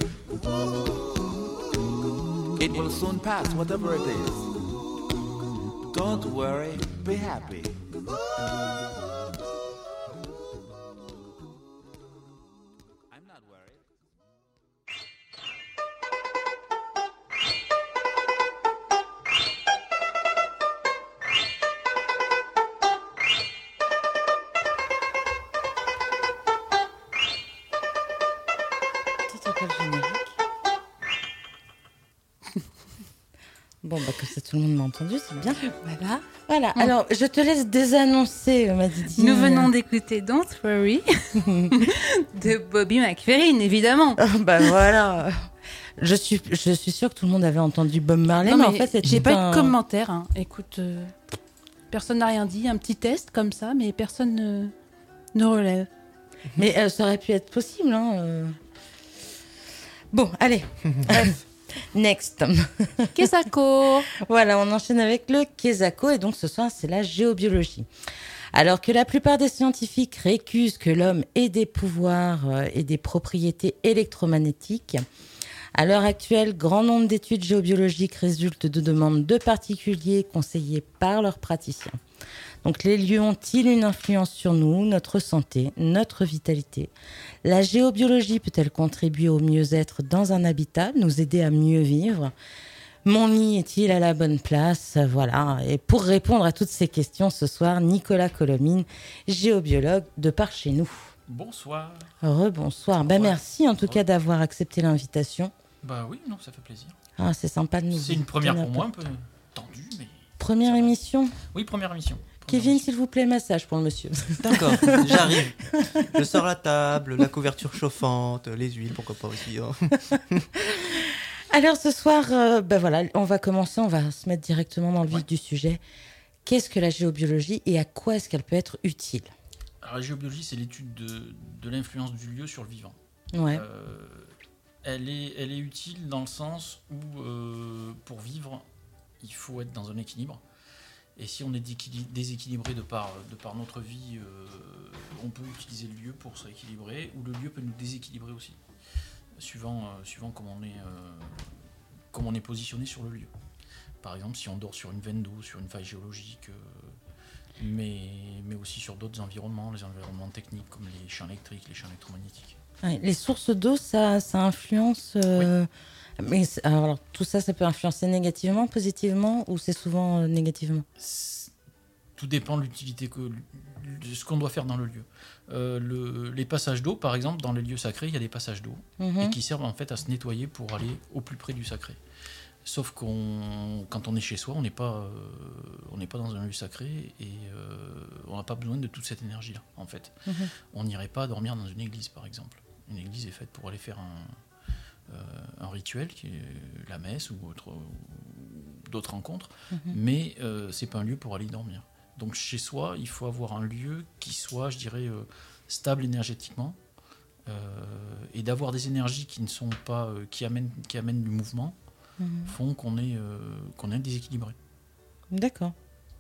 It will soon pass, whatever it is. Don't worry, be happy. I'm not worried. Titre pas le générique. Bon, bah, comme ça, tout le monde m'a entendu, c'est bien. Voilà. Voilà, alors, je te laisse désannoncer, ma Didi. Nous venons d'écouter Don't Worry de Bobby McFerrin, évidemment. Bah voilà. Je suis sûre que tout le monde avait entendu Bob Marley, mais en fait, c'était j'ai pas eu de commentaire. Hein. Écoute, personne n'a rien dit. Un petit test comme ça, mais personne ne relève. Mais ça aurait pu être possible. Hein. Bon, allez. Bref. Next. Kesako. Voilà, on enchaîne avec le Kesako. Et donc, ce soir, c'est la géobiologie. Alors que la plupart des scientifiques récusent que l'homme ait des pouvoirs et des propriétés électromagnétiques, à l'heure actuelle, grand nombre d'études géobiologiques résultent de demandes de particuliers conseillés par leurs praticiens. Donc, les lieux ont-ils une influence sur nous, notre santé, notre vitalité ? La géobiologie peut-elle contribuer au mieux-être dans un habitat, nous aider à mieux vivre ? Mon lit est-il à la bonne place ? Voilà. Et pour répondre à toutes ces questions, ce soir, Nicolas Colomine, géobiologue de par chez nous. Bonsoir. Rebonsoir. Ben, merci en tout cas d'avoir accepté l'invitation. Bah oui, non, ça fait plaisir. Ah, c'est sympa de nous. C'est une première pour moi, un peu tendue, mais... Première émission ? Oui, première émission. Kevin, s'il vous plaît, massage pour le monsieur. D'accord, j'arrive. Je sors la table, la couverture chauffante, les huiles, pourquoi pas aussi. Hein. Alors ce soir, ben voilà, on va commencer, on va se mettre directement dans le vif du sujet. Qu'est-ce que la géobiologie et à quoi est-ce qu'elle peut être utile ? Alors, la géobiologie, c'est l'étude de l'influence du lieu sur le vivant. Ouais. Elle est utile dans le sens où, pour vivre, il faut être dans un équilibre. Et si on est déséquilibré de par notre vie, on peut utiliser le lieu pour se rééquilibrer, ou le lieu peut nous déséquilibrer aussi, suivant comme on est positionné sur le lieu. Par exemple, si on dort sur une veine d'eau, sur une faille géologique, mais aussi sur d'autres environnements, les environnements techniques comme les champs électriques, les champs électromagnétiques. Ouais, les sources d'eau, ça influence... Oui. Mais alors, tout ça, ça peut influencer négativement, positivement, ou c'est souvent négativement ? Tout dépend de l'utilité de ce qu'on doit faire dans le lieu. Les passages d'eau, par exemple, dans les lieux sacrés, il y a des passages d'eau et qui servent en fait à se nettoyer pour aller au plus près du sacré. Sauf quand on est chez soi, on n'est pas dans un lieu sacré et on n'a pas besoin de toute cette énergie-là, en fait. On n'irait pas dormir dans une église, par exemple. Une église est faite pour aller faire un rituel qui est la messe ou d'autres rencontres, mais c'est pas un lieu pour aller dormir. Donc chez soi, il faut avoir un lieu qui soit, je dirais, stable énergétiquement et d'avoir des énergies qui ne sont pas qui amènent du mouvement, font qu'on est déséquilibré. D'accord.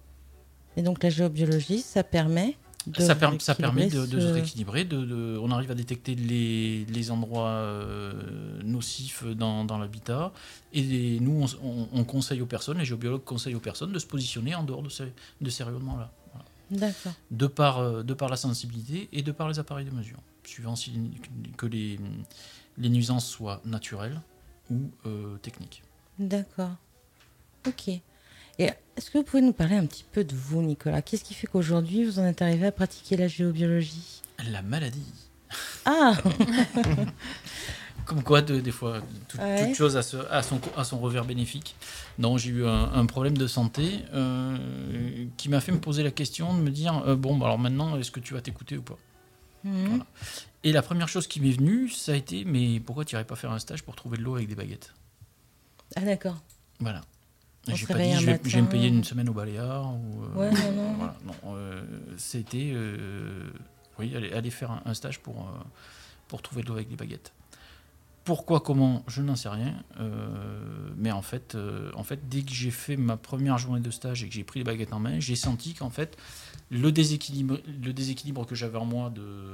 Et donc la géobiologie, ça permet de Ça permet de rééquilibrer se rééquilibrer. On arrive à détecter les endroits nocifs dans l'habitat. Et nous, on conseille aux personnes, les géobiologues conseillent aux personnes de se positionner en dehors de ces rayonnements-là. Voilà. D'accord. De par la sensibilité et de par les appareils de mesure, suivant que les nuisances soient naturelles ou techniques. D'accord. Ok. Et est-ce que vous pouvez nous parler un petit peu de vous, Nicolas? Qu'est-ce qui fait qu'aujourd'hui, vous en êtes arrivé à pratiquer la géobiologie? La maladie. Ah. Comme quoi, des fois, toute chose a son revers bénéfique. Non, j'ai eu un problème de santé qui m'a fait me poser la question de me dire bon, alors maintenant, est-ce que tu vas t'écouter ou pas? Voilà. Et la première chose qui m'est venue, ça a été mais pourquoi tu n'irais pas faire un stage pour trouver de l'eau avec des baguettes? Ah, d'accord. Voilà. On J'ai se pas réveille dit un je vais matin. me payer une semaine au Baléares. Ouais, non. Voilà, non. C'était oui, aller faire un stage pour trouver de l'eau avec des baguettes. Pourquoi, comment, je n'en sais rien. Mais en fait, dès que j'ai fait ma première journée de stage et que j'ai pris les baguettes en main, j'ai senti qu'en fait, le déséquilibre que j'avais en moi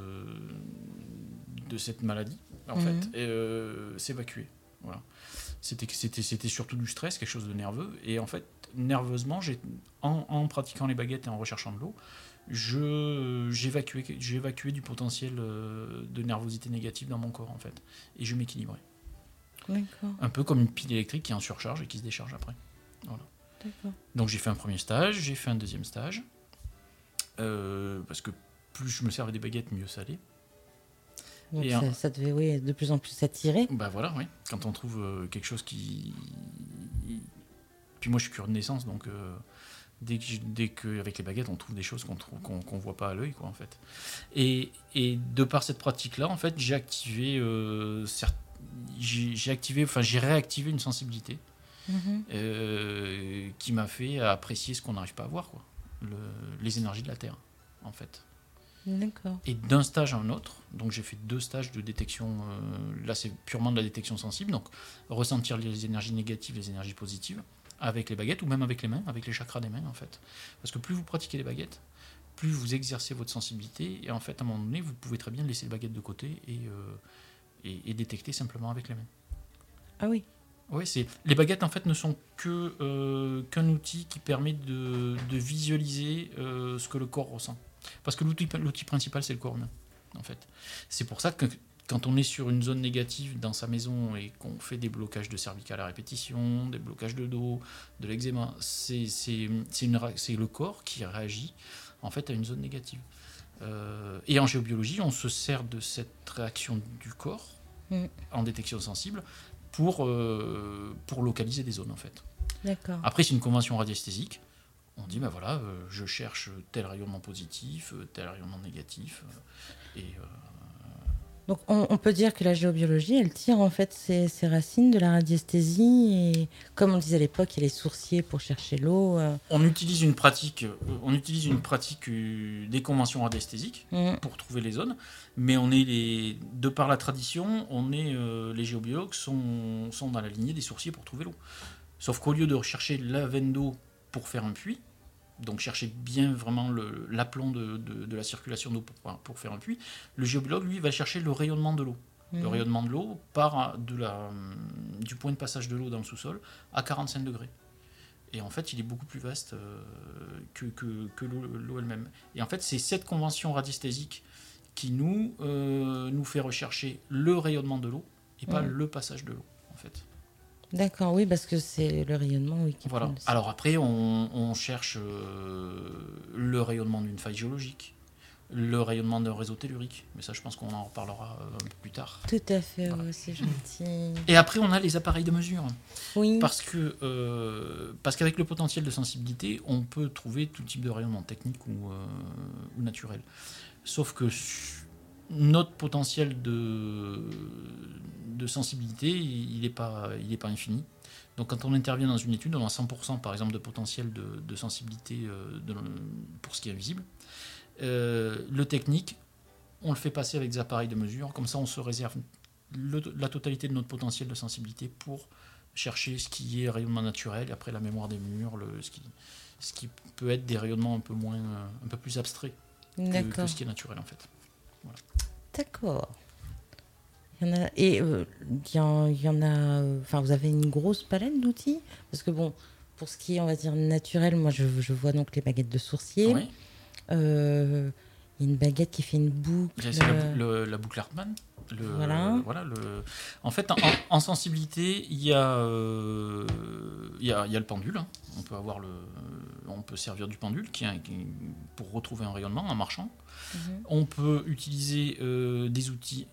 de cette maladie, en fait, s'évacuait. Voilà. C'était surtout du stress, quelque chose de nerveux. Et en fait, nerveusement, en pratiquant les baguettes et en recherchant de l'eau, j'évacuais du potentiel de nervosité négative dans mon corps, en fait. Et je m'équilibrais. D'accord. Un peu comme une pile électrique qui est en surcharge et qui se décharge après. Voilà. D'accord. Donc j'ai fait un premier stage, j'ai fait un deuxième stage. Parce que plus je me servais des baguettes, mieux ça allait. Donc Et ça devait de plus en plus s'attirer. Bah voilà, oui. Quand on trouve quelque chose qui... Puis moi je suis curieux de naissance, donc dès que avec les baguettes on trouve des choses qu'on voit pas à l'œil, quoi, en fait. Et de par cette pratique-là, en fait, j'ai réactivé une sensibilité qui m'a fait apprécier ce qu'on n'arrive pas à voir, quoi. Les énergies de la Terre, en fait. D'accord. Et d'un stage à un autre, donc j'ai fait 2 stages de détection, là c'est purement de la détection sensible, donc ressentir les énergies négatives, les énergies positives, avec les baguettes ou même avec les mains, avec les chakras des mains, en fait. Parce que plus vous pratiquez les baguettes, plus vous exercez votre sensibilité, et en fait à un moment donné, vous pouvez très bien laisser les baguettes de côté et détecter simplement avec les mains. Ah oui. Oui, les baguettes en fait ne sont qu'un outil qui permet de visualiser ce que le corps ressent. Parce que l'outil principal, c'est le corps humain, en fait. C'est pour ça que quand on est sur une zone négative dans sa maison et qu'on fait des blocages de cervicales à répétition, des blocages de dos, de l'eczéma, c'est le corps qui réagit en fait à une zone négative. Et en géobiologie, on se sert de cette réaction du corps en détection sensible pour localiser des zones, en fait. D'accord. Après, c'est une convention radiesthésique. On dit, ben voilà, je cherche tel rayonnement positif, tel rayonnement négatif. Donc on peut dire que la géobiologie, elle tire en fait ses racines de la radiesthésie. Et comme on disait à l'époque, il y a les sourciers pour chercher l'eau. On utilise une pratique des conventions radiesthésiques pour trouver les zones. Mais de par la tradition, les géobiologues sont dans la lignée des sourciers pour trouver l'eau. Sauf qu'au lieu de rechercher la veine d'eau pour faire un puits, donc chercher bien vraiment l'aplomb de la circulation d'eau pour faire un puits, le géobiologue, lui, va chercher le rayonnement de l'eau. Le rayonnement de l'eau part du point de passage de l'eau dans le sous-sol à 45 degrés. Et en fait, il est beaucoup plus vaste que l'eau elle-même. Et en fait, c'est cette convention radiesthésique qui nous fait rechercher le rayonnement de l'eau et pas le passage de l'eau, en fait. D'accord, oui, parce que c'est le rayonnement qui voilà. prend le... Alors après, on cherche le rayonnement d'une faille géologique, le rayonnement d'un réseau tellurique, mais ça, je pense qu'on en reparlera un peu plus tard. Tout à fait, voilà. C'est gentil. Et après, on a les appareils de mesure. Oui. Parce qu'avec le potentiel de sensibilité, on peut trouver tout type de rayonnement technique ou naturel. Sauf que notre potentiel de sensibilité, il n'est pas infini. Donc quand on intervient dans une étude, on a 100% par exemple de potentiel de sensibilité pour ce qui est invisible. Le technique, on le fait passer avec des appareils de mesure, comme ça on se réserve la totalité de notre potentiel de sensibilité pour chercher ce qui est rayonnement naturel, et après la mémoire des murs, ce qui peut être des rayonnements un peu plus abstraits que ce qui est naturel en fait. Voilà. D'accord. Il y en a, et il y en a. Enfin, vous avez une grosse palette d'outils parce que bon, pour ce qui est, on va dire naturel, moi je vois donc les baguettes de sourcier. Oui. Il y a une baguette qui fait une boucle. C'est la boucle Hartmann. Voilà. En fait, en sensibilité, il y a le pendule. Hein. On peut servir du pendule pour retrouver un rayonnement en marchant. On peut utiliser des outils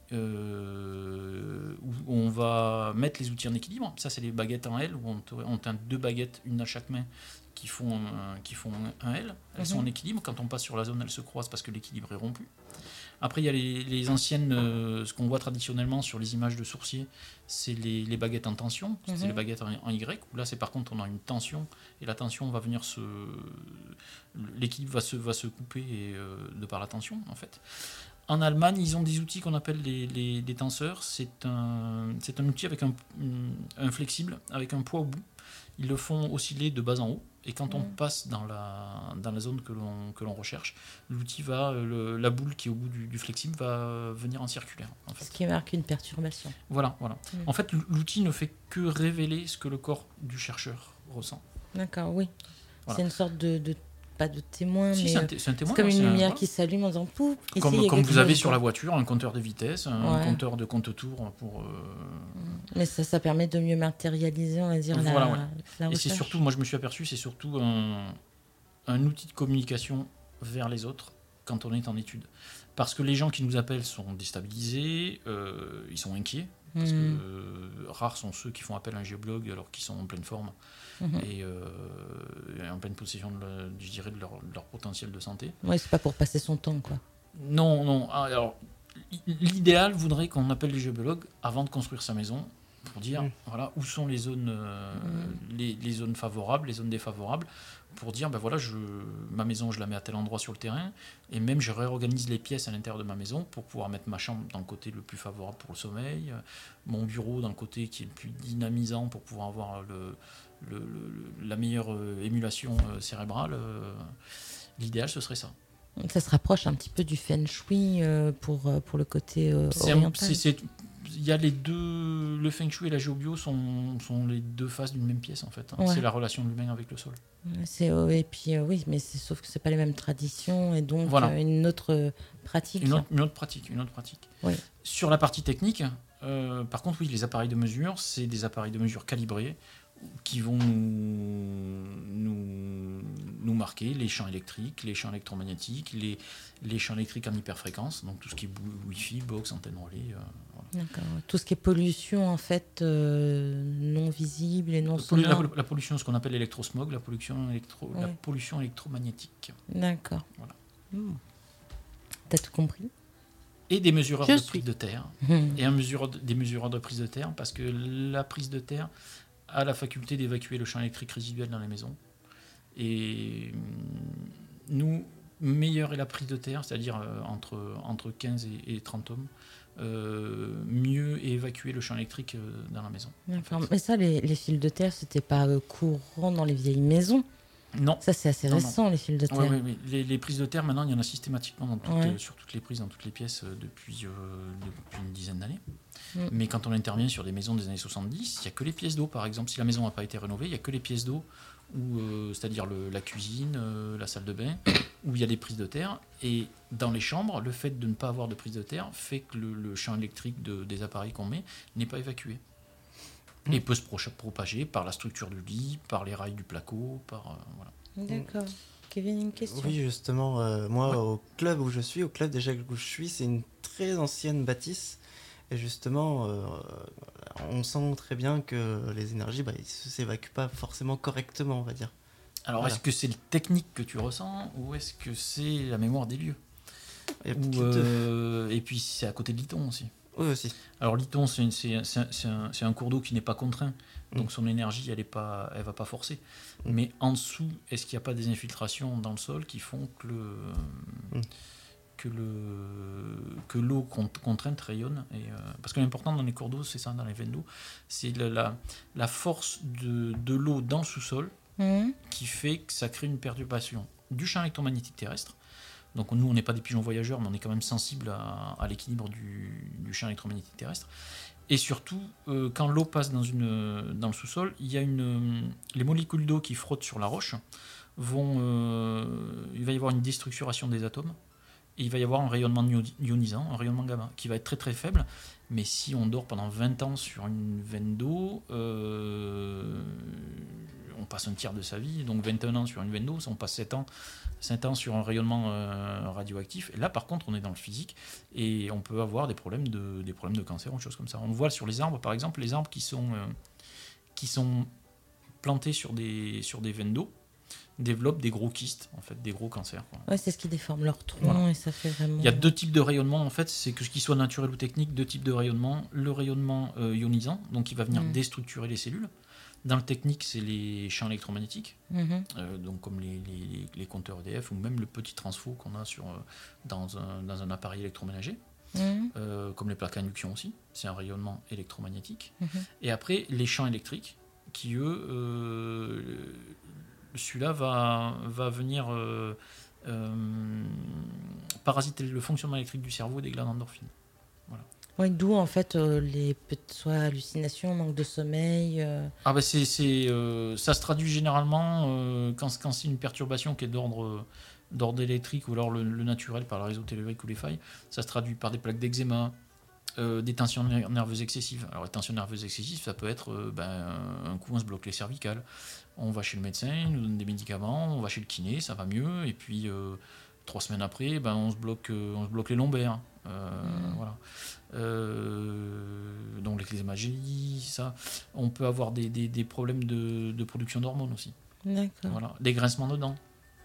où on va mettre les outils en équilibre. Ça, c'est les baguettes en L, où on a 2 baguettes, une à chaque main, qui font un L. Elles sont en équilibre. Quand on passe sur la zone, elles se croisent parce que l'équilibre est rompu. Après, il y a les anciennes, ce qu'on voit traditionnellement sur les images de sourcier, c'est les baguettes en tension, c'est les baguettes en Y, où là, c'est par contre, on a une tension, et la tension va venir l'équilibre va se couper de par la tension, en fait. En Allemagne, ils ont des outils qu'on appelle des tenseurs. C'est un outil avec un flexible, avec un poids au bout. Ils le font osciller de bas en haut. Et quand on passe dans la zone que l'on recherche, l'outil la boule qui est au bout du flexible va venir en circulaire. En fait. Ce qui marque une perturbation. Voilà. En fait, l'outil ne fait que révéler ce que le corps du chercheur ressent. D'accord, oui. Voilà. C'est une sorte de pas de témoin, si, mais c'est un témoin. c'est comme une lumière qui s'allume en disant pouf. Comme vous avez sur la voiture un compteur de vitesse, un compteur de compte-tours pour. Mais ça permet de mieux matérialiser, on va dire, la recherche. Et c'est surtout, moi je me suis aperçu, c'est surtout un outil de communication vers les autres quand on est en étude. Parce que les gens qui nous appellent sont déstabilisés, ils sont inquiets. Parce que rares sont ceux qui font appel à un géologue alors qu'ils sont en pleine forme et en pleine possession de leur potentiel de santé. Oui, c'est pas pour passer son temps, quoi. Non. Alors, l'idéal voudrait qu'on appelle les géologues avant de construire sa maison pour dire voilà où sont les zones, les zones favorables, les zones défavorables, pour dire ma maison je la mets à tel endroit sur le terrain, et même je réorganise les pièces à l'intérieur de ma maison pour pouvoir mettre ma chambre dans le côté le plus favorable pour le sommeil, mon bureau dans le côté qui est le plus dynamisant pour pouvoir avoir la meilleure émulation cérébrale. L'idéal ce serait ça. Ça se rapproche un petit peu du feng shui pour le côté oriental. Il y a les deux, le feng shui et la géobio sont les deux faces d'une même pièce en fait. C'est la relation de l'humain avec le sol. Et puis oui, mais sauf que c'est pas les mêmes traditions et donc une autre pratique. Une autre pratique. Oui. Sur la partie technique, par contre, oui, les appareils de mesure, c'est des appareils de mesure calibrés qui vont nous marquer les champs électriques, les champs électromagnétiques, les champs électriques en hyperfréquence, donc tout ce qui est Wi-Fi, box, antenne relais. Voilà. D'accord. Tout ce qui est pollution, en fait, non visible et non sonore. La pollution, ce qu'on appelle l'électrosmog, la pollution électromagnétique. D'accord. Voilà. T'as tout compris ? Et des mesureurs de prise de terre. Et des mesureurs de prise de terre, parce que la prise de terre a la faculté d'évacuer le champ électrique résiduel dans les maisons. Et nous, meilleure est la prise de terre, c'est-à-dire entre 15 et 30 ohms, mieux est évacuer le champ électrique dans la maison. D'accord. Mais ça, les fils de terre, c'était pas courant dans les vieilles maisons ? Non. Ça, c'est assez récent, les fils de terre. Oui. Les prises de terre, maintenant, il y en a systématiquement sur toutes les prises, dans toutes les pièces, depuis une dizaine d'années. Mais quand on intervient sur des maisons des années 70, il n'y a que les pièces d'eau, par exemple. Si la maison n'a pas été rénovée, il n'y a que les pièces d'eau, c'est-à-dire la cuisine, la salle de bain, où il y a des prises de terre. Et dans les chambres, le fait de ne pas avoir de prise de terre fait que le champ électrique des appareils qu'on met n'est pas évacué. Et peut se propager par la structure du lit, par les rails du placo, voilà. D'accord. Kevin, une question ? Oui, justement, moi, au club où je suis, c'est une très ancienne bâtisse. Et justement, on sent très bien que les énergies, ils ne s'évacuent pas forcément correctement, on va dire. Alors, est-ce que c'est le technique que tu ressens, ou est-ce que c'est la mémoire des lieux ? Et puis, c'est à côté de Lytton aussi. Oui, aussi. Alors Lytton, c'est un cours d'eau qui n'est pas contraint, donc son énergie, elle va pas forcer. Mais en dessous, est-ce qu'il n'y a pas des infiltrations dans le sol qui font que l'eau contrainte rayonne parce que l'important dans les cours d'eau, c'est ça, dans les veines d'eau, c'est la force de l'eau dans le sous-sol qui fait que ça crée une perturbation du champ électromagnétique terrestre. Donc nous, on n'est pas des pigeons voyageurs, mais on est quand même sensible à l'équilibre du champ électromagnétique terrestre. Et surtout, quand l'eau passe dans le sous-sol, il y a les molécules d'eau qui frottent sur la roche il va y avoir une déstructuration des atomes, et il va y avoir un rayonnement ionisant, un rayonnement gamma, qui va être très très faible. Mais si on dort pendant 20 ans sur une veine d'eau, on passe un tiers de sa vie, donc 21 ans sur une veine d'eau, on passe 7 ans sur un rayonnement radioactif. Et là, par contre, on est dans le physique et on peut avoir des problèmes de cancer ou des choses comme ça. On le voit sur les arbres, par exemple, les arbres qui sont plantés sur des veines d'eau développent des gros kystes, en fait, des gros cancers. Ouais, c'est ce qui déforme leur tronc, voilà. Et ça fait vraiment... Il y a 2 types de rayonnement, en fait, c'est que qu'ils soient naturels ou techniques, 2 types de rayonnement. Le rayonnement ionisant, donc qui va venir déstructurer les cellules. Dans le technique, c'est les champs électromagnétiques, donc comme les compteurs EDF ou même le petit transfo qu'on a dans un appareil électroménager, comme les plaques à induction aussi, c'est un rayonnement électromagnétique. Et après, les champs électriques, qui eux, celui-là va venir parasiter le fonctionnement électrique du cerveau et des glandes endorphines. Voilà. Ouais, d'où en fait soit hallucinations, manque de sommeil. Ah bah ça se traduit généralement quand c'est une perturbation qui est d'ordre électrique ou alors le naturel par le réseau tellurique ou les failles. Ça se traduit par des plaques d'eczéma, des tensions nerveuses excessives. Alors les tensions nerveuses excessives, ça peut être un coup on se bloque les cervicales, on va chez le médecin, il nous donne des médicaments, on va chez le kiné, ça va mieux, et puis 3 semaines après, on se bloque les lombaires. Voilà. Donc l'eczémagie, ça. On peut avoir des problèmes de production d'hormones aussi. D'accord. Voilà. Des grincements de dents.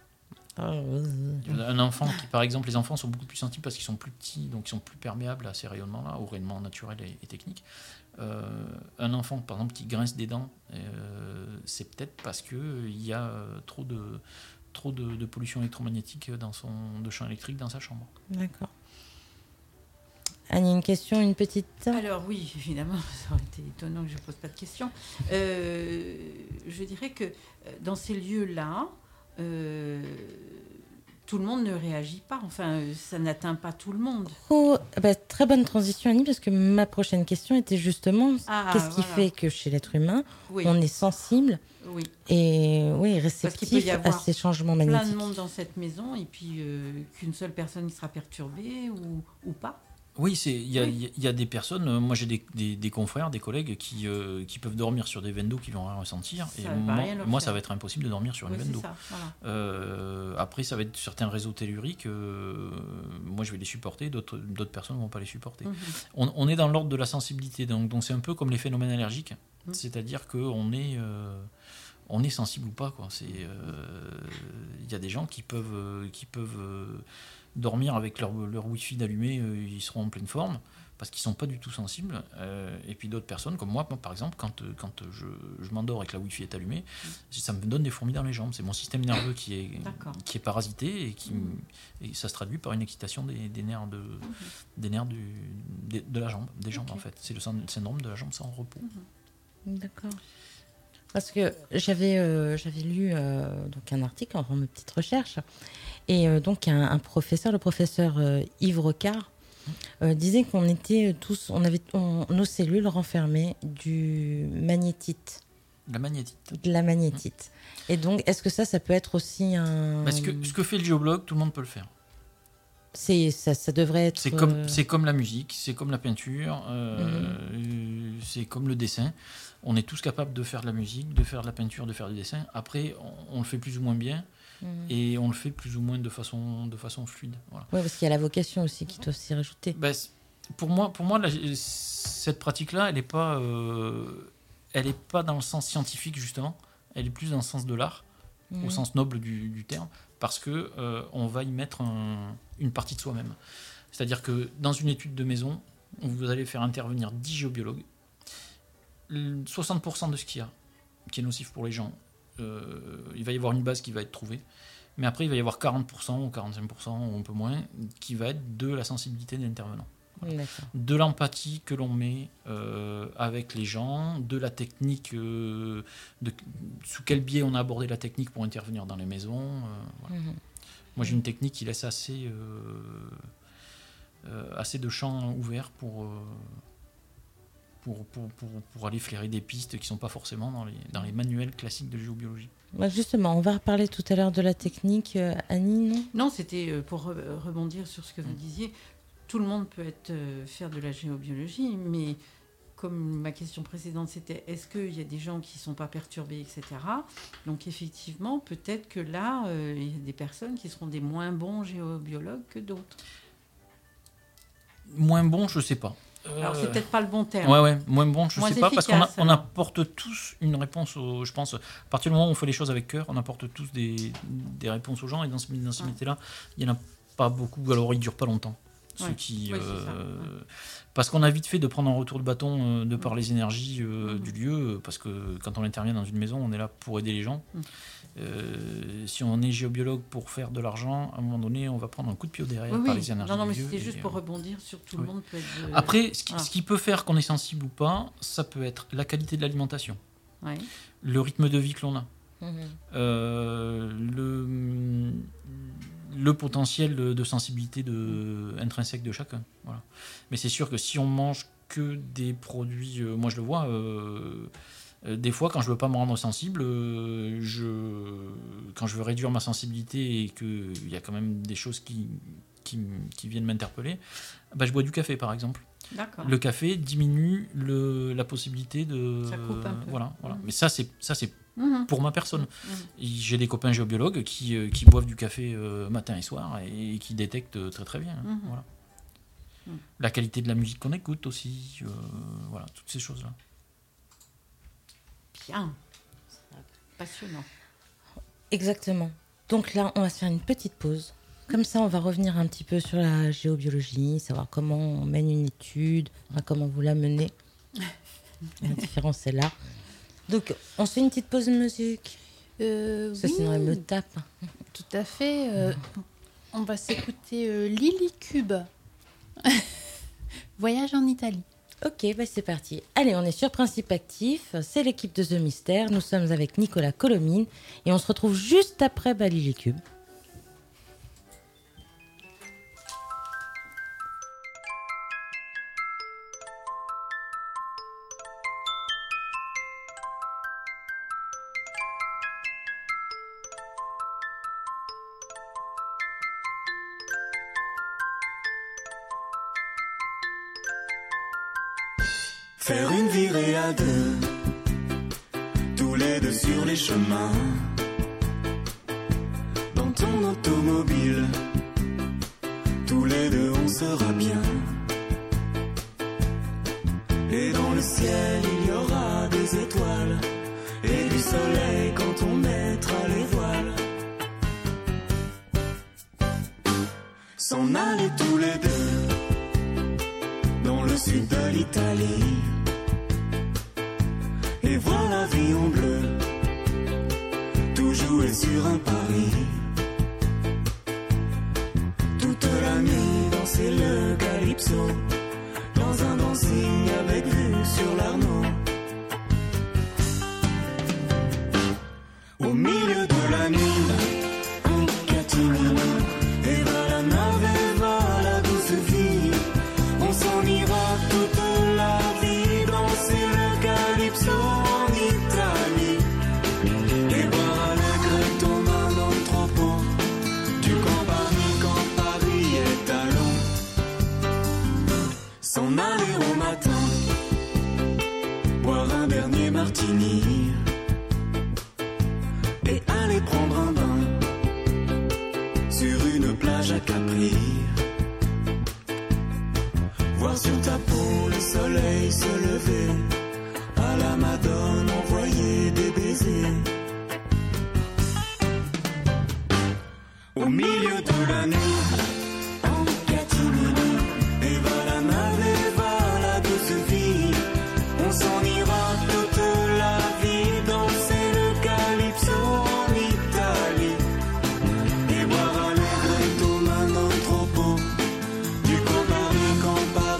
Un enfant qui, par exemple, les enfants sont beaucoup plus sensibles parce qu'ils sont plus petits, donc ils sont plus perméables à ces rayonnements-là, aux rayonnements naturels et techniques. Un enfant, par exemple, qui grince des dents, c'est peut-être parce qu'il y a trop de pollution électromagnétique de champ électrique dans sa chambre. D'accord. Annie, une question, une petite... Alors oui, évidemment, ça aurait été étonnant que je ne pose pas de questions. Je dirais que dans ces lieux-là, tout le monde ne réagit pas. Enfin, ça n'atteint pas tout le monde. Très bonne transition, Annie, parce que ma prochaine question était justement qu'est-ce qui fait que chez l'être humain, on est sensible et réceptif à ces changements magnétiques. Plein de monde dans cette maison et puis qu'une seule personne sera perturbée ou pas. Oui, il y a des personnes, moi j'ai des confrères, des collègues qui peuvent dormir sur des veines d'eau qui vont rien ressentir. Ça et moi, ça va être impossible de dormir sur une veine d'eau. Voilà. Après, ça va être certains réseaux telluriques, moi je vais les supporter, d'autres personnes ne vont pas les supporter. On est dans l'ordre de la sensibilité, donc c'est un peu comme les phénomènes allergiques, c'est-à-dire qu'on est sensible ou pas, quoi. Il y a des gens qui peuvent dormir avec leur Wi-Fi d'allumé, ils seront en pleine forme parce qu'ils sont pas du tout sensibles. Et puis d'autres personnes comme moi par exemple, quand je m'endors et que la Wi-Fi est allumée, ça me donne des fourmis dans les jambes. C'est mon système nerveux qui est parasité et ça se traduit par une excitation des nerfs de la jambe, des jambes en fait. C'est le syndrome de la jambe sans repos. D'accord. Parce que j'avais lu donc un article en faisant mes petites recherches et donc le professeur Yves Rocard disait qu'on était tous, nos cellules renfermaient du magnétite. De la magnétite. Et donc, est-ce que ça peut être aussi un... Parce que ce que fait le géobloc, tout le monde peut le faire. Ça devrait être... C'est comme la musique, c'est comme la peinture, c'est comme le dessin. On est tous capables de faire de la musique, de faire de la peinture, de faire du dessin. Après, on le fait plus ou moins bien et on le fait plus ou moins de façon fluide. Voilà. Oui, parce qu'il y a la vocation aussi qui doit s'y rajouter. Pour moi cette pratique-là, elle n'est pas dans le sens scientifique, justement. Elle est plus dans le sens de l'art, au sens noble du terme, parce que on va y mettre une partie de soi-même. C'est-à-dire que dans une étude de maison, vous allez faire intervenir 10 géobiologues. 60% de ce qu'il y a, qui est nocif pour les gens, il va y avoir une base qui va être trouvée, mais après il va y avoir 40% ou 45% ou un peu moins qui va être de la sensibilité de l'intervenant. Voilà. D'accord. De l'empathie que l'on met avec les gens, de la technique, sous quel biais on a abordé la technique pour intervenir dans les maisons. Voilà. Moi, j'ai une technique qui laisse assez de champs ouverts pour aller flairer des pistes qui ne sont pas forcément dans les manuels classiques de géobiologie. Bah justement, on va reparler tout à l'heure de la technique. Annie, non ? Non, c'était pour rebondir sur ce que vous disiez. Tout le monde peut faire de la géobiologie, mais comme ma question précédente, c'était est-ce qu'il y a des gens qui ne sont pas perturbés, etc. Donc effectivement, peut-être que là, il y a des personnes qui seront des moins bons géobiologues que d'autres. Moins bons, je ne sais pas. Alors, c'est peut-être pas le bon terme. Ouais, moins bon, je Moins sais pas, parce efficace, qu'on apporte tous une réponse, je pense, à partir du moment où on fait les choses avec cœur, on apporte tous des réponses aux gens, et dans ce métier-là, il n'y en a pas beaucoup, alors ils ne durent pas longtemps. Ceux qui, parce qu'on a vite fait de prendre un retour de bâton de par les énergies du lieu, parce que quand on intervient dans une maison, on est là pour aider les gens. Si on est géobiologue pour faire de l'argent, à un moment donné, on va prendre un coup de pied au derrière par les énergies non, du mais lieu. c'était juste pour rebondir sur tout le monde peut être... Après, ce qui peut faire qu'on est sensible ou pas, ça peut être la qualité de l'alimentation, le rythme de vie que l'on a, le potentiel de sensibilité intrinsèque de chacun. Voilà. Mais c'est sûr que si on mange que des produits... moi, je le vois... des fois, quand je veux pas me rendre sensible, quand je veux réduire ma sensibilité et qu'il y a quand même des choses qui viennent m'interpeller, je bois du café, par exemple. D'accord. Le café diminue la possibilité de... Ça coupe un peu. Voilà. Mais ça, c'est pour ma personne. J'ai des copains géobiologues qui boivent du café matin et soir et qui détectent très très bien. Voilà. La qualité de la musique qu'on écoute aussi. Voilà, toutes ces choses-là. Bien. Passionnant. Exactement. Donc là, on va se faire une petite pause. Comme ça, on va revenir un petit peu sur la géobiologie, savoir comment on mène une étude, comment vous la menez. La différence est là. Donc, on se fait une petite pause de musique. Ça, sinon, elle me tape. Tout à fait. On va s'écouter Lily Cube. Voyage en Italie. Ok, c'est parti. Allez, on est sur Principe Actif. C'est l'équipe de The Mystère. Nous sommes avec Nicolas Colomine. Et on se retrouve juste après Lily Cube. Faire une virée à deux, tous les deux sur les chemins, dans ton automobile, tous les deux on sera bien. Et dans le ciel il y aura des étoiles, et du soleil quand on mettra les voiles. S'en aller tous les deux, dans le sud de l'Italie, et voir la vie en bleu, tout jouer sur un pari. Toute la nuit danser le calypso, dans un dancing avec vue sur l'Arno. Au milieu de la nuit, un catimini, et va la nave, et va la douce vie. On s'en ira toute la vie, danser le calypso en Italie, et boire à l'agréto main dans le troupeau du Campari quand Paris est à l'eau. S'en aller au matin, boire un dernier martini, et aller prendre un bain sur une plage à Capri. Voir sur ta peau le soleil se lever, à la Madone envoyer des baisers. Au milieu de la nuit, en catimini, et va la nave, et va la douce vie. On s'en ira toute la vie, danser le calypso en Italie, et boire à l'agréto main dans le troupeau du Campari quand Paris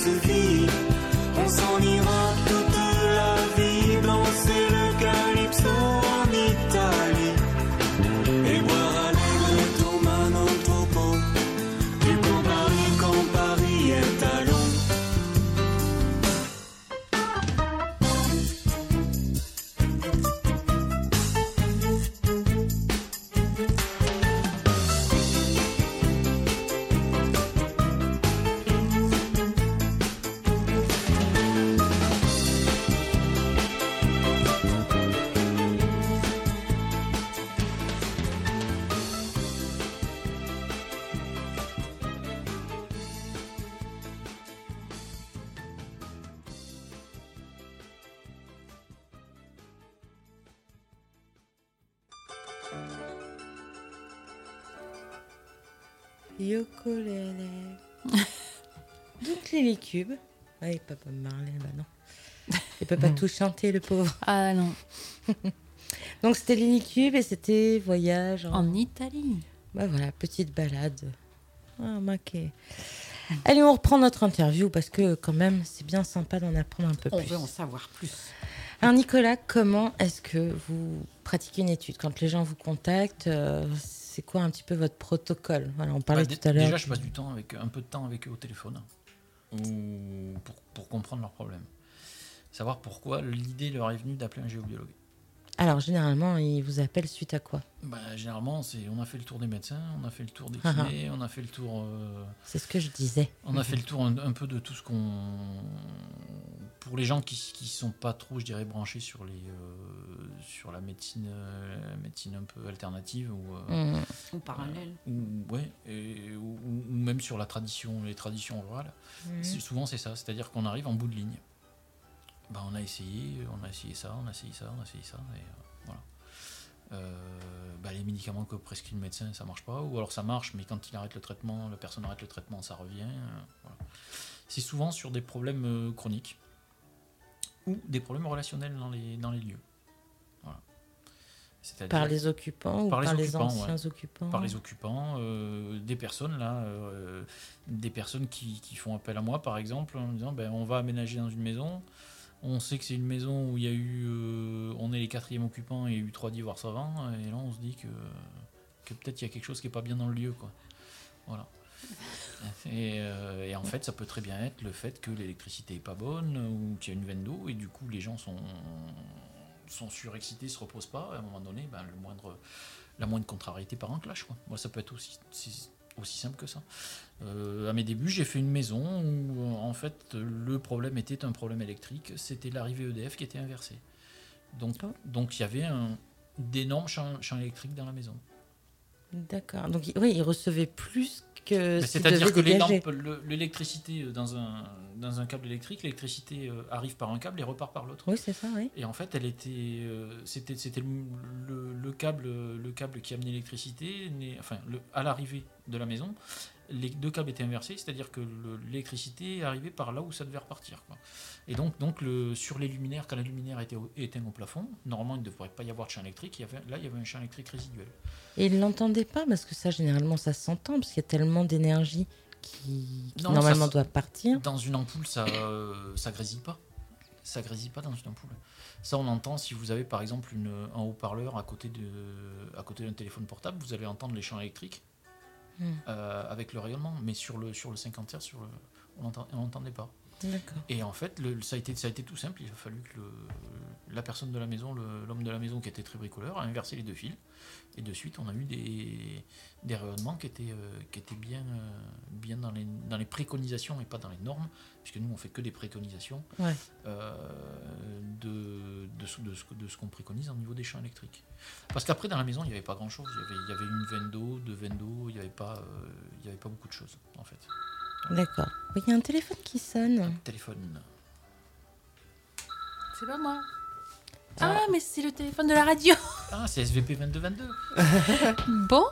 douce vie. On s'en ira toute la vie, danser le calypso en Italie et boire à l'air ton Manon Topo. Du bon Paris quand Paris est à l'eau. Ukulélé. Donc Lily Cube. Ouais, il peut pas me parler, bah non. Il peut pas tout chanter, le pauvre. Ah non. Donc c'était Lily Cube et c'était voyage En Italie. Bah voilà, petite balade. Ah, maquet. Allez, on reprend notre interview parce que quand même, c'est bien sympa d'en apprendre un peu On plus. veut en savoir plus. Alors Nicolas, comment est-ce que vous pratiquez une étude? Quand les gens vous contactent, c'est quoi un petit peu votre protocole? Voilà, on parlait tout à l'heure. Déjà, je passe un peu de temps avec eux au téléphone pour comprendre leurs problèmes. Savoir pourquoi l'idée leur est venue d'appeler un géobiologue. Alors généralement, ils vous appellent suite à quoi? Généralement, on a fait le tour des médecins, on a fait le tour des kinés, on a fait le tour... C'est ce que je disais. On a fait le tour un peu de tout ce qu'on... Pour les gens qui sont pas trop, je dirais, branchés sur la médecine un peu alternative Ou parallèle. ou même sur les traditions orales. Souvent c'est ça, c'est-à-dire qu'on arrive en bout de ligne. On a essayé ça, et voilà. Les médicaments que prescrit le médecin, ça marche pas, ou alors ça marche, mais quand il arrête le traitement, la personne arrête le traitement, ça revient. Voilà. C'est souvent sur des problèmes chroniques ou des problèmes relationnels dans les lieux. Voilà. Par les occupants ou par les anciens ouais. occupants? Par les occupants, des personnes qui font appel à moi, par exemple, en me disant on va aménager dans une maison. On sait que c'est une maison où il y a eu, on est les 4e occupants et il y a eu 3 divorces avant, et là on se dit que peut-être il y a quelque chose qui est pas bien dans le lieu, quoi. Voilà. Et en fait, ça peut très bien être le fait que l'électricité est pas bonne ou qu'il y a une veine d'eau et du coup les gens sont surexcités, se reposent pas. Et à un moment donné, la moindre contrariété part en clash, quoi. Moi, ça peut être aussi simple que ça. À mes débuts, j'ai fait une maison où en fait le problème était un problème électrique, c'était l'arrivée EDF qui était inversée. Donc il y avait d'énormes champs électriques dans la maison. D'accord. Donc oui, ils recevaient plus que ce qu'ils c'est-à-dire devaient que dégager. l'électricité dans un câble électrique, l'électricité arrive par un câble et repart par l'autre. Oui, c'est ça, oui. Et en fait, c'était le câble qui amenait l'électricité, à l'arrivée de la maison. Les 2 câbles étaient inversés, c'est-à-dire que l'électricité arrivait par là où ça devait repartir, quoi. Et donc sur les luminaires, quand la luminaire était éteinte au plafond, normalement il ne devrait pas y avoir de champ électrique. Il y avait un champ électrique résiduel. Et ils ne l'entendaient pas parce que ça, généralement, ça s'entend parce qu'il y a tellement d'énergie qui normalement doit partir. Dans une ampoule, ça grésille pas. Ça grésille pas dans une ampoule. Ça, on entend si vous avez par exemple un haut-parleur à côté d'un téléphone portable, vous allez entendre les champs électriques. Avec le rayonnement, mais sur le 50 Hz, on n'entendait pas. D'accord. Et en fait, ça a été tout simple. Il a fallu que la personne de la maison, l'homme de la maison qui était très bricoleur, a inversé les 2 fils. Et de suite, on a eu des rayonnements qui étaient bien dans les préconisations et pas dans les normes, puisque nous, on fait que des préconisations de ce qu'on préconise au niveau des champs électriques. Parce qu'après, dans la maison, il n'y avait pas grand-chose. Il y avait une veine d'eau, 2 veines d'eau, il n'y avait pas beaucoup de choses, en fait. D'accord. Il y a un téléphone qui sonne. Téléphone. C'est pas moi. Ah, mais c'est le téléphone de la radio. Ah, c'est SVP 2222. Bon.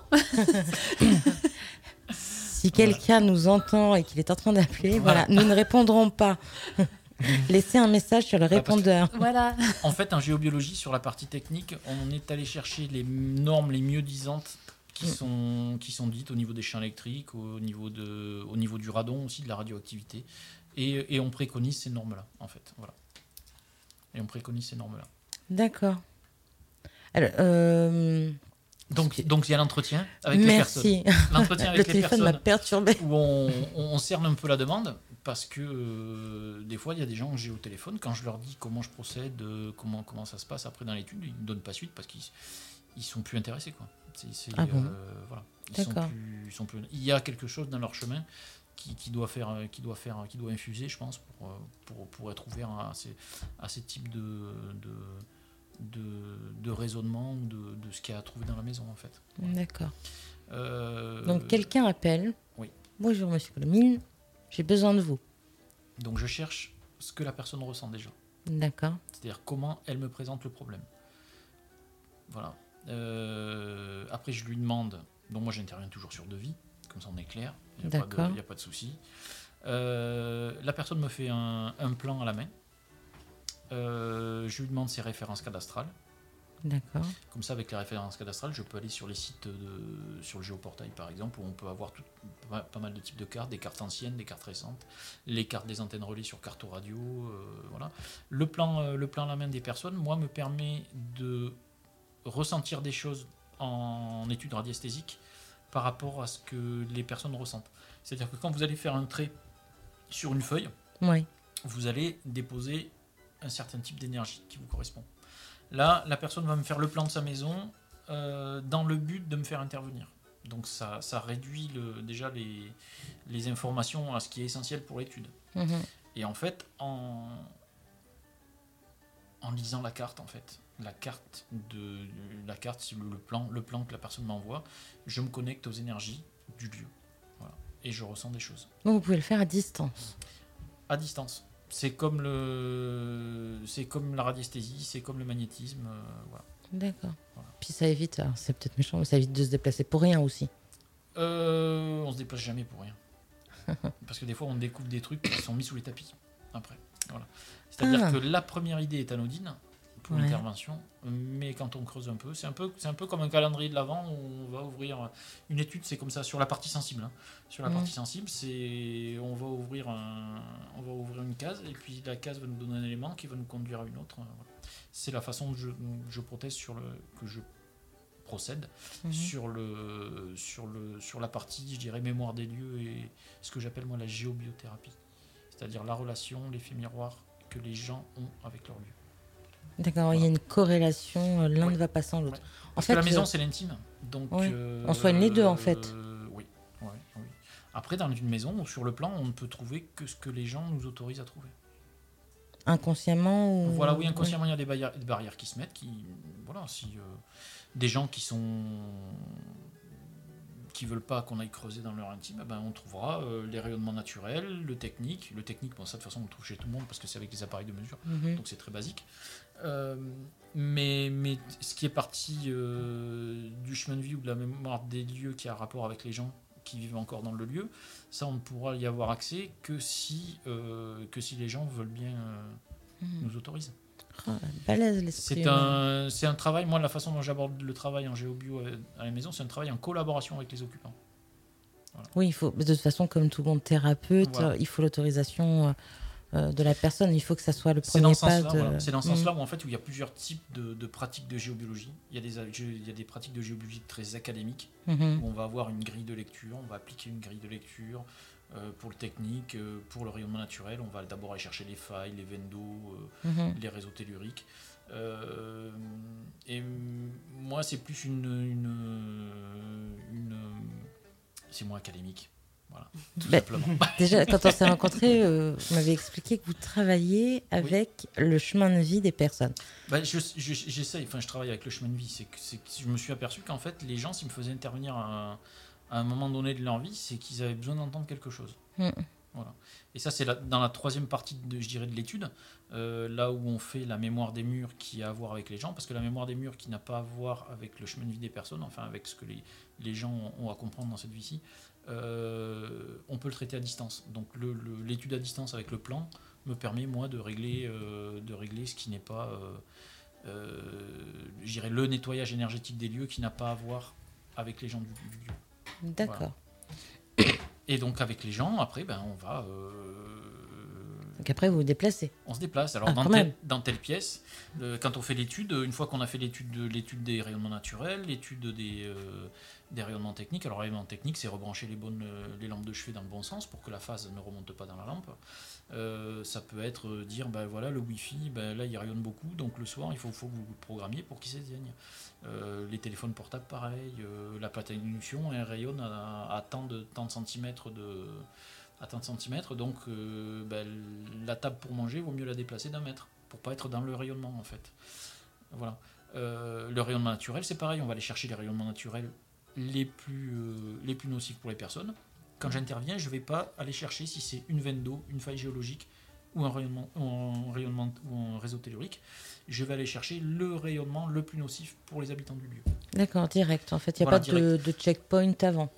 Si quelqu'un nous entend et qu'il est en train d'appeler, voilà, nous ne répondrons pas. Laissez un message sur le répondeur. Voilà. En fait, en géobiologie, sur la partie technique, on est allé chercher les normes les mieux disantes qui sont dites au niveau des champs électriques, au niveau du radon aussi, de la radioactivité. Et on préconise ces normes-là, en fait. Voilà. Et on préconise ces normes-là. D'accord. Alors, donc il y a l'entretien avec les personnes. L'entretien avec le les téléphone m'a personnes perturbé. où on cerne un peu la demande parce que des fois il y a des gens que j'ai au téléphone, quand je leur dis comment je procède, comment ça se passe après dans l'étude, ils ne donnent pas suite parce qu'ils sont plus intéressés, quoi. Bon. Voilà. D'accord. Ils sont plus. Il y a quelque chose dans leur chemin qui doit infuser, je pense, pour être ouvert à ces types de raisonnement ou de ce qu'il y a à trouver dans la maison, en fait. D'accord. Donc quelqu'un appelle. Oui. Bonjour Monsieur Colomine, j'ai besoin de vous. Donc je cherche ce que la personne ressent déjà. D'accord. C'est-à-dire comment elle me présente le problème. Voilà. Après je lui demande, donc moi j'interviens toujours sur devis, comme ça on est clair, il n'y a pas de souci. La personne me fait un plan à la main. Je lui demande ses références cadastrales. D'accord. Comme ça, avec les références cadastrales, je peux aller sur les sites sur le géoportail par exemple, où on peut avoir pas mal de types de cartes, des cartes anciennes, des cartes récentes, les cartes des antennes relais sur carte radio, voilà. Le plan à la main des personnes, moi, me permet de ressentir des choses en étude radiesthésique par rapport à ce que les personnes ressentent. C'est-à-dire que quand vous allez faire un trait sur une feuille, oui, vous allez déposer un certain type d'énergie qui vous correspond. Là, la personne va me faire le plan de sa maison dans le but de me faire intervenir. Donc ça réduit déjà les informations à ce qui est essentiel pour l'étude. Mmh. Et en fait, en lisant la carte, c'est le plan que la personne m'envoie, je me connecte aux énergies du lieu. Voilà. Et je ressens des choses. Donc vous pouvez le faire à distance. À distance. C'est comme la radiesthésie, c'est comme le magnétisme. Voilà. D'accord. Voilà. Puis ça évite, alors c'est peut-être méchant, mais ça évite de se déplacer pour rien aussi. On se déplace jamais pour rien. Parce que des fois, on découvre des trucs qui sont mis sous les tapis après. Voilà. C'est-à-dire que la première idée est anodine pour l'intervention, mais quand on creuse un peu, c'est un peu comme un calendrier de l'Avent où on va ouvrir une étude, c'est comme ça sur la partie sensible. Hein. Sur la partie sensible, on va ouvrir une case et puis la case va nous donner un élément qui va nous conduire à une autre. Voilà. C'est la façon que je procède sur la partie, je dirais, mémoire des lieux et ce que j'appelle moi la géobiothérapie, c'est-à-dire la relation, l'effet miroir que les gens ont avec leur lieu. D'accord, voilà. Il y a une corrélation, l'un ne va pas sans l'autre. Ouais. En fait, la maison, c'est l'intime. Donc, on soigne les deux, en fait. Oui. Après, dans une maison ou sur le plan, on ne peut trouver que ce que les gens nous autorisent à trouver. Inconsciemment ou... Voilà, oui, inconsciemment, il y a des barrières qui se mettent. Des gens qui veulent pas qu'on aille creuser dans leur intime, on trouvera les rayonnements naturels, le technique. Le technique, ça, de toute façon, on le trouve chez tout le monde parce que c'est avec les appareils de mesure. Donc, c'est très basique. Mais ce qui est parti du chemin de vie ou de la mémoire des lieux qui a rapport avec les gens qui vivent encore dans le lieu, ça on ne pourra y avoir accès que si les gens veulent bien nous autoriser. Oh, balèze l'esprit. C'est un travail, moi la façon dont j'aborde le travail en géobio à la maison, c'est un travail en collaboration avec les occupants. Voilà. Oui, il faut, de toute façon, comme tout bon thérapeute, il faut l'autorisation de la personne, il faut que ça soit le premier pas. C'est dans ce sens-là où il y a plusieurs types de pratiques de géobiologie. Il y a des pratiques de géobiologie très académiques, où on va avoir une grille de lecture, on va appliquer une grille de lecture pour le technique, pour le rayonnement naturel, on va d'abord aller chercher les failles, les veines d'eau, les réseaux telluriques. Et moi, c'est plus c'est moins académique. Voilà, tout simplement. Déjà, quand on s'est rencontrés, vous m'avez expliqué que vous travaillez avec le chemin de vie des personnes. J'essaye, je travaille avec le chemin de vie. C'est que je me suis aperçu qu'en fait, les gens, s'ils me faisaient intervenir à un moment donné de leur vie, c'est qu'ils avaient besoin d'entendre quelque chose. Voilà. Et ça, c'est dans la troisième partie de l'étude, là où on fait la mémoire des murs qui a à voir avec les gens, parce que la mémoire des murs qui n'a pas à voir avec le chemin de vie des personnes, enfin avec ce que les gens ont à comprendre dans cette vie-ci, on peut le traiter à distance. Donc l'étude à distance avec le plan me permet, moi, de régler ce qui n'est pas, je dirais, le nettoyage énergétique des lieux qui n'a pas à voir avec les gens du lieu. D'accord. Voilà. Et donc avec les gens, après, on va Donc après, vous vous déplacez. On se déplace. Alors, dans telle pièce, quand on fait l'étude, une fois qu'on a fait l'étude des rayonnements naturels, l'étude des rayonnements techniques, alors, rayonnement technique, c'est rebrancher les lampes de chevet dans le bon sens pour que la phase ne remonte pas dans la lampe. Ça peut être dire, voilà, le Wi-Fi, là, il rayonne beaucoup, donc le soir, il faut que vous le programmiez pour qu'il s'éteigne. Les téléphones portables, pareil. La plaque à induction, elle rayonne à tant de centimètres à tant de centimètres, donc la table pour manger, vaut mieux la déplacer d'1 mètre pour pas être dans le rayonnement en fait. Voilà. Le rayonnement naturel, c'est pareil, on va aller chercher les rayonnements naturels les plus nocifs pour les personnes. Quand j'interviens, je vais pas aller chercher si c'est une veine d'eau, une faille géologique ou un rayonnement ou un réseau tellurique. Je vais aller chercher le rayonnement le plus nocif pour les habitants du lieu. D'accord, direct. En fait, il n'y a pas de checkpoint avant.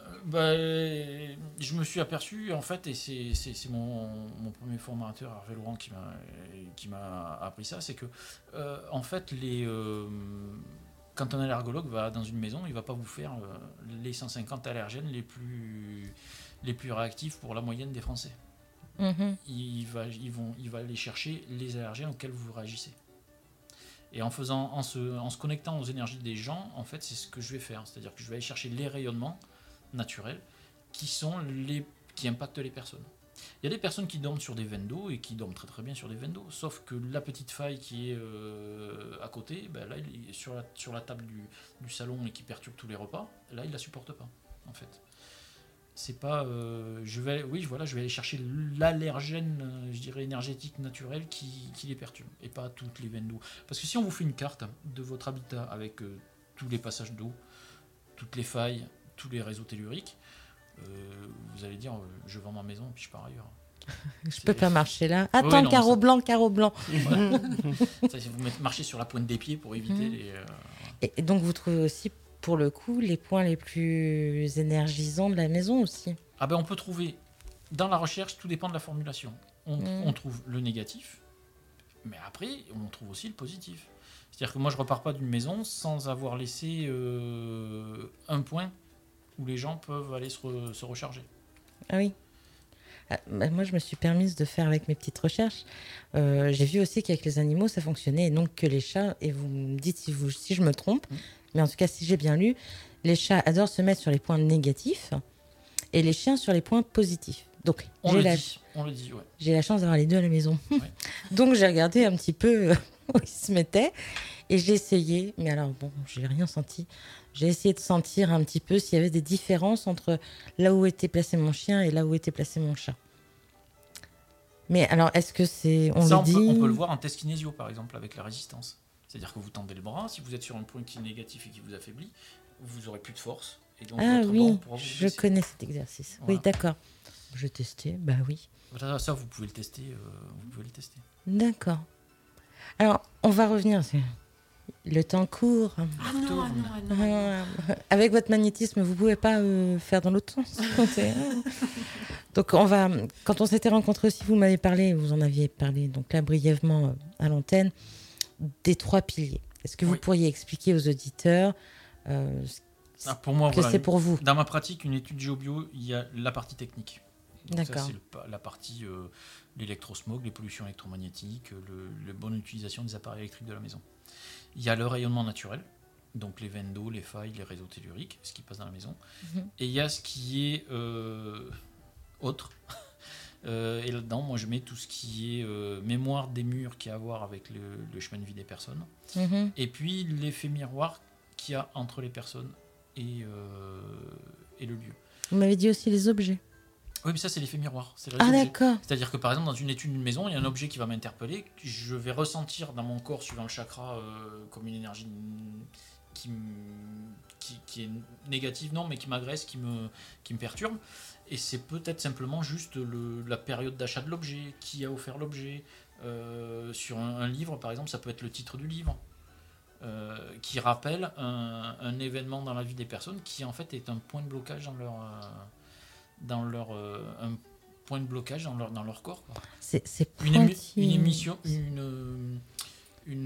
Je me suis aperçu, en fait, et c'est mon premier formateur, Hervé Laurent, qui m'a appris ça, c'est que, en fait, quand un allergologue va dans une maison, il ne va pas vous faire les 150 allergènes les plus réactifs pour la moyenne des Français. Mmh. Il va aller chercher les allergènes auxquels vous réagissez. Et en se connectant aux énergies des gens, en fait, c'est ce que je vais faire. C'est-à-dire que je vais aller chercher les rayonnements naturels qui impactent les personnes. Il y a des personnes qui dorment sur des veines d'eau et qui dorment très très bien sur des veines d'eau, sauf que la petite faille qui est à côté, là, il est sur la table du salon et qui perturbe tous les repas, là, il la supporte pas, en fait. C'est pas je vais aller chercher l'allergène, je dirais énergétique naturel qui les perturbe et pas toutes les veines d'eau, parce que si on vous fait une carte de votre habitat avec tous les passages d'eau, toutes les failles, tous les réseaux telluriques, vous allez dire je vends ma maison et puis je pars ailleurs. Je peux pas marcher là. Attends, carreau blanc. Voilà. Ça, vous marchez sur la pointe des pieds pour éviter les et donc vous trouvez aussi pour le coup, les points les plus énergisants de la maison aussi. On peut trouver, dans la recherche, tout dépend de la formulation. On trouve le négatif, mais après, on trouve aussi le positif. C'est-à-dire que moi, je repars pas d'une maison sans avoir laissé un point où les gens peuvent aller se recharger. Ah oui. Moi, je me suis permise de faire avec mes petites recherches. J'ai vu aussi qu'avec les animaux, ça fonctionnait, et donc que les chats, et vous me dites si je me trompe, mais en tout cas, si j'ai bien lu, les chats adorent se mettre sur les points négatifs et les chiens sur les points positifs. Donc, on le dit, ouais. J'ai la chance d'avoir les deux à la maison. Ouais. Donc, j'ai regardé un petit peu où ils se mettaient et j'ai essayé. Mais alors, j'ai rien senti. J'ai essayé de sentir un petit peu s'il y avait des différences entre là où était placé mon chien et là où était placé mon chat. Mais alors, est-ce que c'est... On peut le voir en test kinésio, par exemple, avec la résistance. C'est-à-dire que vous tendez le bras, si vous êtes sur un point qui est négatif et qui vous affaiblit, vous aurez plus de force. Et donc je connais cet exercice. Voilà. Oui, d'accord. Je testais, oui. Ça, vous pouvez le tester. D'accord. Alors, on va revenir. Le temps court. Non. Avec votre magnétisme, vous pouvez pas faire dans l'autre sens. Donc, quand on s'était rencontrés aussi, vous en aviez parlé, donc là, brièvement à l'antenne, des 3 piliers. Est-ce que vous pourriez expliquer aux auditeurs pour moi, c'est pour vous? Dans ma pratique, une étude géobio, il y a la partie technique. Donc d'accord. Ça, c'est la partie l'électrosmog, les pollutions électromagnétiques, la bonne utilisation des appareils électriques de la maison. Il y a le rayonnement naturel, donc les veines d'eau, les failles, les réseaux telluriques, ce qui passe dans la maison. Et il y a ce qui est autre. Et là-dedans, moi, je mets tout ce qui est mémoire des murs qu'il y a à voir avec le chemin de vie des personnes. Et puis, l'effet miroir qu'il y a entre les personnes et le lieu. Vous m'avez dit aussi les objets. Oui, mais ça, c'est l'effet miroir. C'est d'accord. C'est-à-dire que, par exemple, dans une étude d'une maison, il y a un objet qui va m'interpeller, je vais ressentir dans mon corps, suivant le chakra, comme une énergie qui est négative, non, mais qui m'agresse, qui me perturbe. Et c'est peut-être simplement juste la période d'achat de l'objet, qui a offert l'objet. Sur un livre, par exemple, ça peut être le titre du livre, qui rappelle un événement dans la vie des personnes qui, en fait, est un point de blocage dans leur corps, quoi. C'est une émission,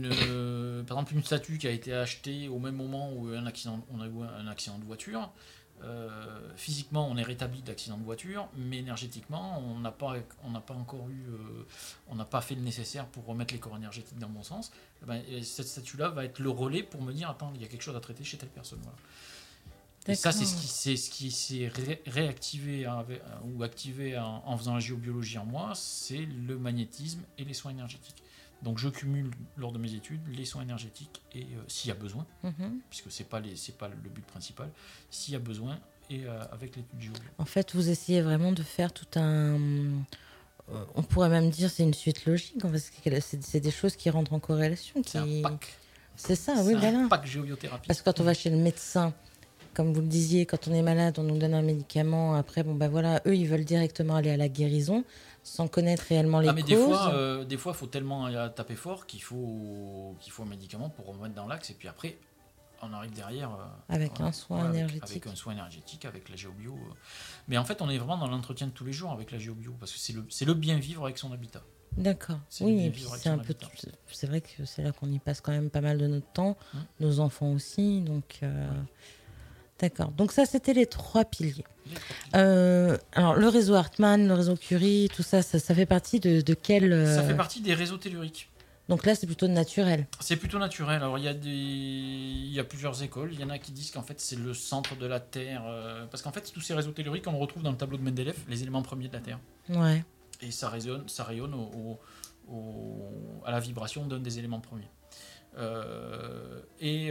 par exemple une statue qui a été achetée au même moment où on a eu un accident de voiture, physiquement, on est rétabli d'accident de voiture, mais énergétiquement, on n'a pas encore eu, on n'a pas fait le nécessaire pour remettre les corps énergétiques dans le bon sens. Cette statue-là va être le relais pour me dire, attends, il y a quelque chose à traiter chez telle personne. Voilà. Et ça, c'est ce qui s'est réactivé ou activé en faisant la géobiologie en moi, c'est le magnétisme et les soins énergétiques. Donc je cumule lors de mes études les soins énergétiques et s'il y a besoin, puisque c'est pas le but principal, s'il y a besoin et avec l'étude géo. En fait, vous essayez vraiment de faire tout un... on pourrait même dire c'est une suite logique, parce que c'est des choses qui rentrent en corrélation. C'est un pack. C'est ça, oui, voilà. C'est un pack géobiothérapie. Parce que quand on va chez le médecin, comme vous le disiez, quand on est malade, on nous donne un médicament. Après, voilà, eux, ils veulent directement aller à la guérison, sans connaître réellement les causes. Des fois, il faut tellement taper fort qu'il faut un médicament pour remettre dans l'axe. Et puis après, on arrive derrière... avec un soin énergétique. Avec un soin énergétique, avec la géobio. Mais en fait, on est vraiment dans l'entretien de tous les jours avec la géobio, parce que c'est le bien vivre avec son habitat. D'accord. Oui, et puis c'est vrai que c'est là qu'on y passe quand même pas mal de notre temps, nos enfants aussi, donc... D'accord. Donc ça, c'était les 3 piliers. Alors, le réseau Hartmann, le réseau Curie, tout ça, ça fait partie de quel... Ça fait partie des réseaux telluriques. Donc là, c'est plutôt naturel. C'est plutôt naturel. Alors, il y a plusieurs écoles. Il y en a qui disent qu'en fait, c'est le centre de la Terre. Parce qu'en fait, tous ces réseaux telluriques, on le retrouve dans le tableau de Mendeleev, les éléments premiers de la Terre. Ouais. Et ça rayonne à la vibration d'un des éléments premiers. Il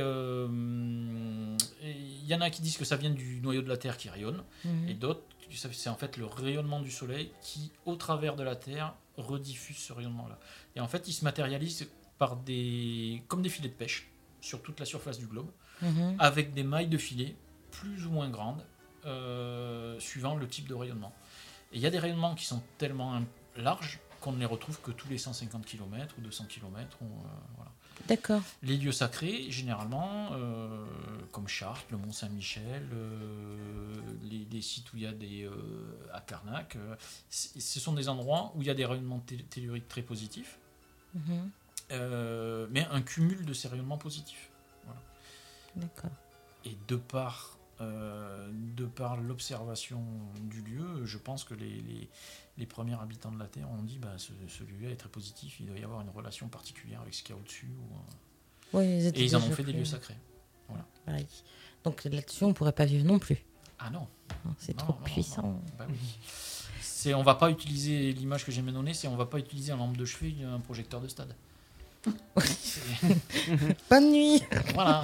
y en a qui disent que ça vient du noyau de la Terre qui rayonne, et d'autres, c'est en fait le rayonnement du Soleil qui, au travers de la Terre, rediffuse ce rayonnement-là. Et en fait, il se matérialise comme des filets de pêche sur toute la surface du globe, avec des mailles de filets plus ou moins grandes, suivant le type de rayonnement. Et il y a des rayonnements qui sont tellement larges qu'on ne les retrouve que tous les 150 km ou 200 km. Voilà. D'accord. Les lieux sacrés, généralement, comme Chartres, le Mont-Saint-Michel, les sites où il y a à Carnac, ce sont des endroits où il y a des rayonnements telluriques très positifs, mais un cumul de ces rayonnements positifs. Voilà. D'accord. Et de par l'observation du lieu, je pense que les premiers habitants de la Terre ont dit ce lieu-là est très positif, il doit y avoir une relation particulière avec ce qu'il y a au-dessus. Et ils en ont fait des lieux sacrés. Voilà. Pareil. Donc là-dessus, on ne pourrait pas vivre non plus. Ah non. C'est trop puissant. Non. Bah oui. On ne va pas utiliser l'image que j'aimais donner, on ne va pas utiliser un lampe de chevet, un projecteur de stade. Bonne nuit. Voilà.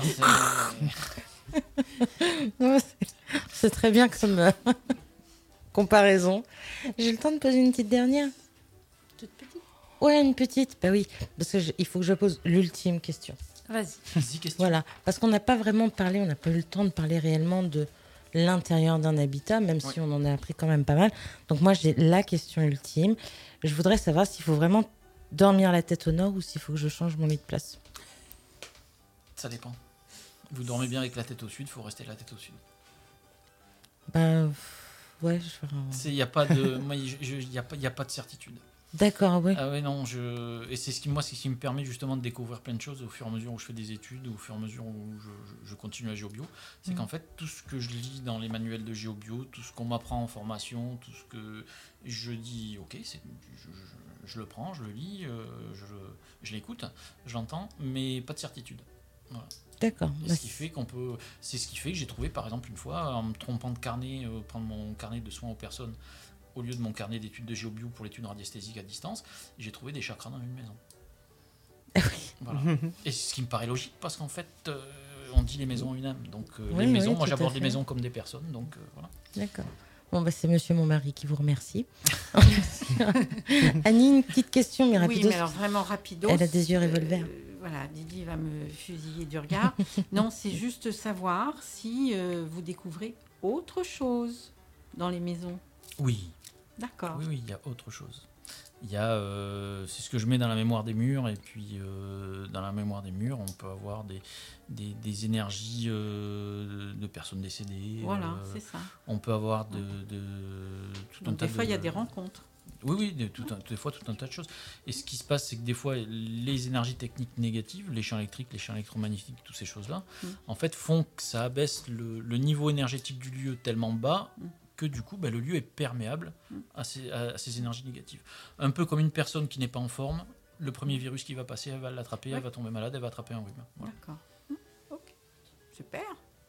C'est très bien comme comparaison. J'ai le temps de poser une petite dernière. Toute petite. Ouais, une petite. Bah oui, parce que il faut que je pose l'ultime question. Vas-y. Question. Voilà, parce qu'on n'a pas vraiment parlé, on n'a pas eu le temps de parler réellement de l'intérieur d'un habitat, même si on en a appris quand même pas mal. Donc moi, j'ai la question ultime. Je voudrais savoir s'il faut vraiment dormir la tête au nord ou s'il faut que je change mon lit de place. Ça dépend. Vous dormez bien avec la tête au sud, il faut rester la tête au sud. Ouais, il n'y a pas de, y a pas de certitude. D'accord, oui. Ah ouais, non, et c'est ce qui me permet justement de découvrir plein de choses au fur et à mesure où je fais des études, au fur et à mesure où je continue la géobio. C'est qu'en fait, tout ce que je lis dans les manuels de géobio, tout ce qu'on m'apprend en formation, tout ce que je dis, ok, je le prends, je le lis, je l'écoute, je l'entends, mais pas de certitude. Voilà. D'accord. C'est ce qui fait que j'ai trouvé, par exemple, une fois, en me trompant de carnet, prendre mon carnet de soins aux personnes au lieu de mon carnet d'études de géobio pour l'étude radiesthésique à distance, j'ai trouvé des chakras dans une maison. Voilà. Et c'est ce qui me paraît logique, parce qu'en fait, on dit les maisons ont une âme. Donc, les maisons, moi j'aborde les maisons comme des personnes. Donc, voilà. D'accord. Bon, c'est monsieur mon mari qui vous remercie. Annie, une petite question, mais rapidos. Oui, mais alors vraiment rapidos. Elle a des yeux revolver. Voilà, Didi va me fusiller du regard. Non, c'est juste savoir si vous découvrez autre chose dans les maisons. Oui. D'accord. Oui, il y a autre chose. Il y a, c'est ce que je mets dans la mémoire des murs, et puis dans la mémoire des murs, on peut avoir des énergies de personnes décédées. Voilà, c'est ça. On peut avoir tout un tas de... Des fois, il y a des rencontres. Oui, des fois tout un tas de choses. Et ce qui se passe, c'est que des fois, les énergies techniques négatives, les champs électriques, les champs électromagnétiques, toutes ces choses-là, en fait, font que ça abaisse le niveau énergétique du lieu tellement bas que du coup, le lieu est perméable à ces énergies négatives. Un peu comme une personne qui n'est pas en forme, le premier virus qui va passer, elle va l'attraper, elle va tomber malade, elle va attraper un rhume. Voilà. D'accord. Ok. Super.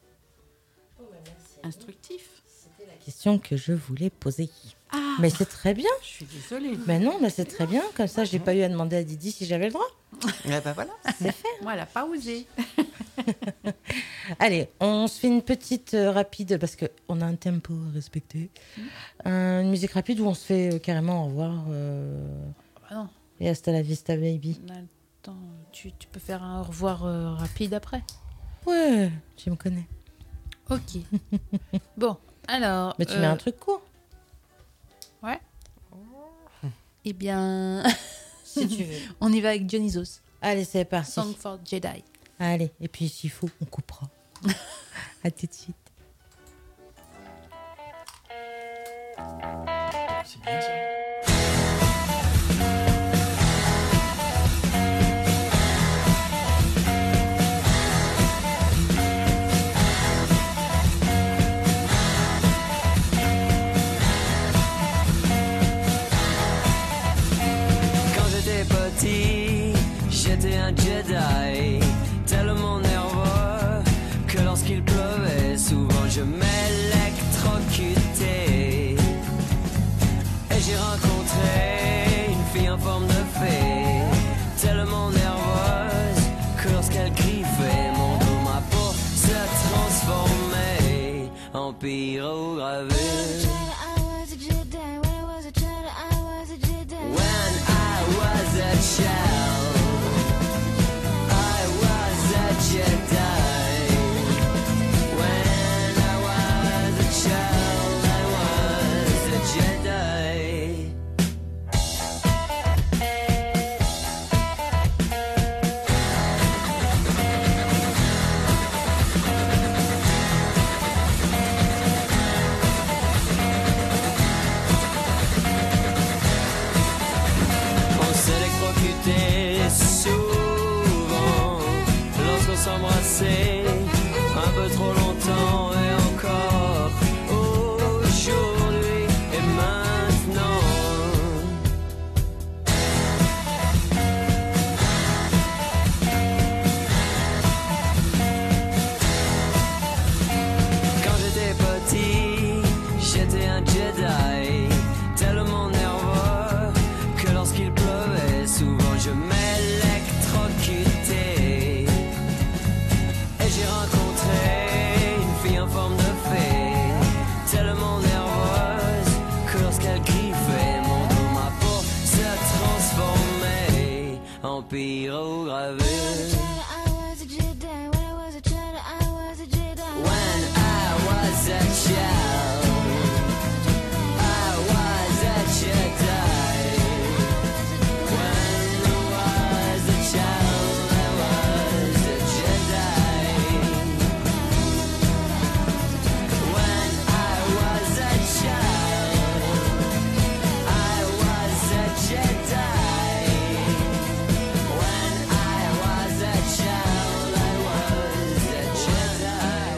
Instructif. C'était la question que je voulais poser. Ah, Mais c'est très bien. je suis désolée. Non, mais c'est très bien. Comme ça, j'ai pas eu à demander à Didi si j'avais le droit. Voilà. C'est fait. Moi, elle n'a pas osé. Allez, on se fait une petite rapide parce qu'on a un tempo à respecter. Une musique rapide où on se fait carrément au revoir. Non. Et hasta la vista, baby. Attends, tu peux faire un au revoir rapide après. Ouais, tu me connais. Ok. Bon, alors... Mais tu mets un truc court. Ouais. Eh bien... Si tu veux. On y va avec Dionysos. Allez, c'est parti. Song for Jedi. Allez, et puis s'il faut, on coupera. À tout de suite. C'est bien ça. Quand j'étais petit, j'étais un Jedi, tellement nerveux que lorsqu'il pleuvait, souvent je m'électrocutais. Et j'ai rencontré une fille en forme de fée, tellement nerveuse que lorsqu'elle griffait mon dos, ma peau se transformait en pyrogravure. When I was a child, I was a Jedi. When I was a child, I was a Jedi. On s'électrocutait souvent lorsqu'on s'embrassait un peu trop longtemps et encore aujourd'hui et maintenant. Quand j'étais petit, j'étais un Jedi, tellement nerveux que lorsqu'il pleuvait, souvent je m'électrocutais. Et j'ai rencontré une fille en forme de fée, tellement nerveuse que lorsqu'elle griffait mon dos, ma peau se transformait en pyrogravure. When I was a child, I was a Jedi. When I was a child, I was a Jedi. When I was a child, I was a Jedi. When I was a child, I was a Jedi.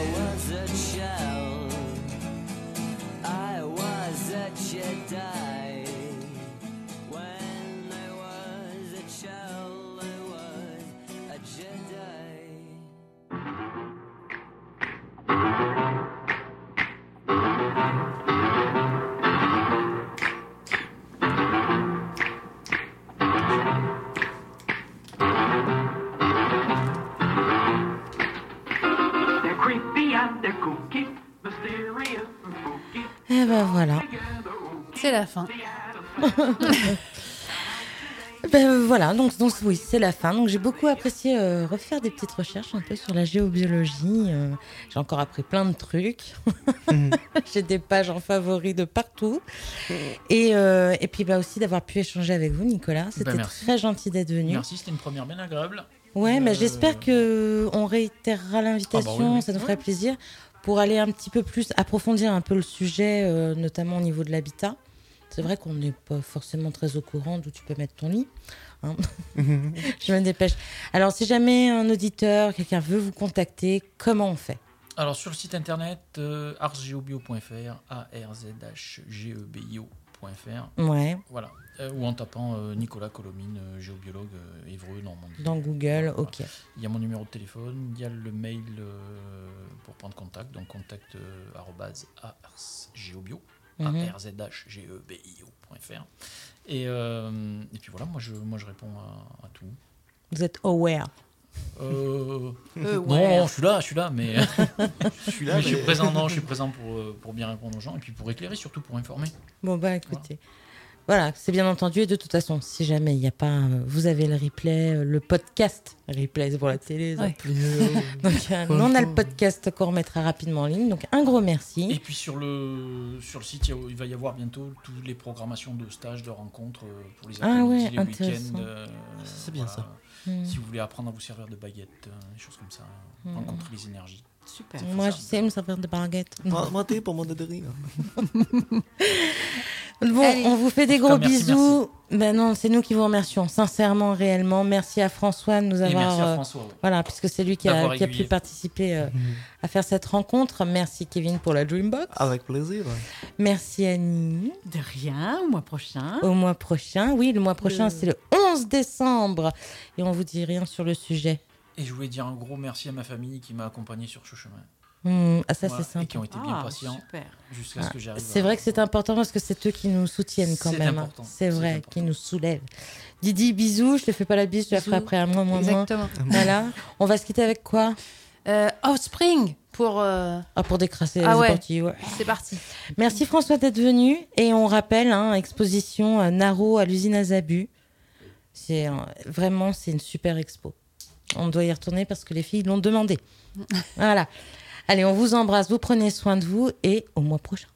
I was a Jedi. When I was a child, I was a Jedi. They're creepy and they're kooky, mysterious and spooky. Et ben voilà. C'est la fin. Voilà, donc oui, c'est la fin. Donc j'ai beaucoup apprécié refaire des petites recherches un peu sur la géobiologie. J'ai encore appris plein de trucs. J'ai des pages en favoris de partout. Et puis aussi d'avoir pu échanger avec vous, Nicolas. C'était très gentil d'être venu. Merci, c'était une première bien agréable. Ouais, mais j'espère qu'on réitérera l'invitation, ça nous ferait plaisir, pour aller un petit peu plus approfondir un peu le sujet, notamment au niveau de l'habitat. C'est vrai qu'on n'est pas forcément très au courant d'où tu peux mettre ton lit. Hein. Je me dépêche. Alors, si jamais un auditeur, quelqu'un veut vous contacter, comment on fait ? Alors, sur le site internet, arzgeobio.fr, arzgeobio.fr. Ouais. Voilà. Ou en tapant Nicolas Colomine, géobiologue, Évreux, Normandie. Dans Google, Voilà. ok. Il y a mon numéro de téléphone, il y a le mail pour prendre contact, donc contact @arzgeobio, arzgeobio.fr. Et puis voilà, moi je réponds à tout. Vous êtes aware. Non, ouais. je suis là, mais je suis présent pour bien répondre aux gens et puis pour éclairer, surtout pour informer. Bon, bah écoutez. Voilà, c'est bien entendu. Et de toute façon, si jamais il n'y a pas. Vous avez le replay, le podcast. Replay, c'est pour la télé. Ça. Ouais. Donc, nous, on a le podcast qu'on remettra rapidement en ligne. Donc, un gros merci. Et puis sur le site, il va y avoir bientôt toutes les programmations de stages, de rencontres pour les après-midi, les intéressant. week-ends. C'est bien ça. Si vous voulez apprendre à vous servir de baguette, des choses comme ça, rencontrer les énergies. Super. Moi, je sais me servir de baguette. Moi, t'es pour mon de rire. Bon, Allez. on vous fait des En tout gros cas, merci, bisous. Ben non, c'est nous qui vous remercions, sincèrement, réellement. Merci à François de nous Et avoir. merci à François. Ouais. Voilà, puisque c'est lui qui a D'avoir pu aiguillé. participer à faire cette rencontre. Merci Kevin pour la Dreambox. Avec plaisir. Merci Annie. De rien, au mois prochain. Au mois prochain. Oui, le mois prochain, c'est le 11 décembre. Et on vous dit rien sur le sujet. Et je voulais dire un gros merci à ma famille qui m'a accompagné sur ce chemin. Ah, ça, Voilà, c'est sympa. et qui ont été bien patients Super. jusqu'à ce que j'arrive. C'est vrai que c'est important parce que c'est eux qui nous soutiennent quand C'est même. important, C'est c'est vrai, important. qui nous soulèvent. Didi, bisous. Je te fais pas la bise, je te la ferai Bisous. après à moi. Exactement. Voilà. On va se quitter avec quoi ? Offspring pour. Pour décrasser Ah les ouais. parties, ouais. C'est parti. Merci François d'être venu. Et on rappelle, exposition Naro à l'usine Azabu. C'est vraiment, c'est une super expo. On doit y retourner parce que les filles l'ont demandé. Voilà. Allez, on vous embrasse, vous prenez soin de vous et au mois prochain.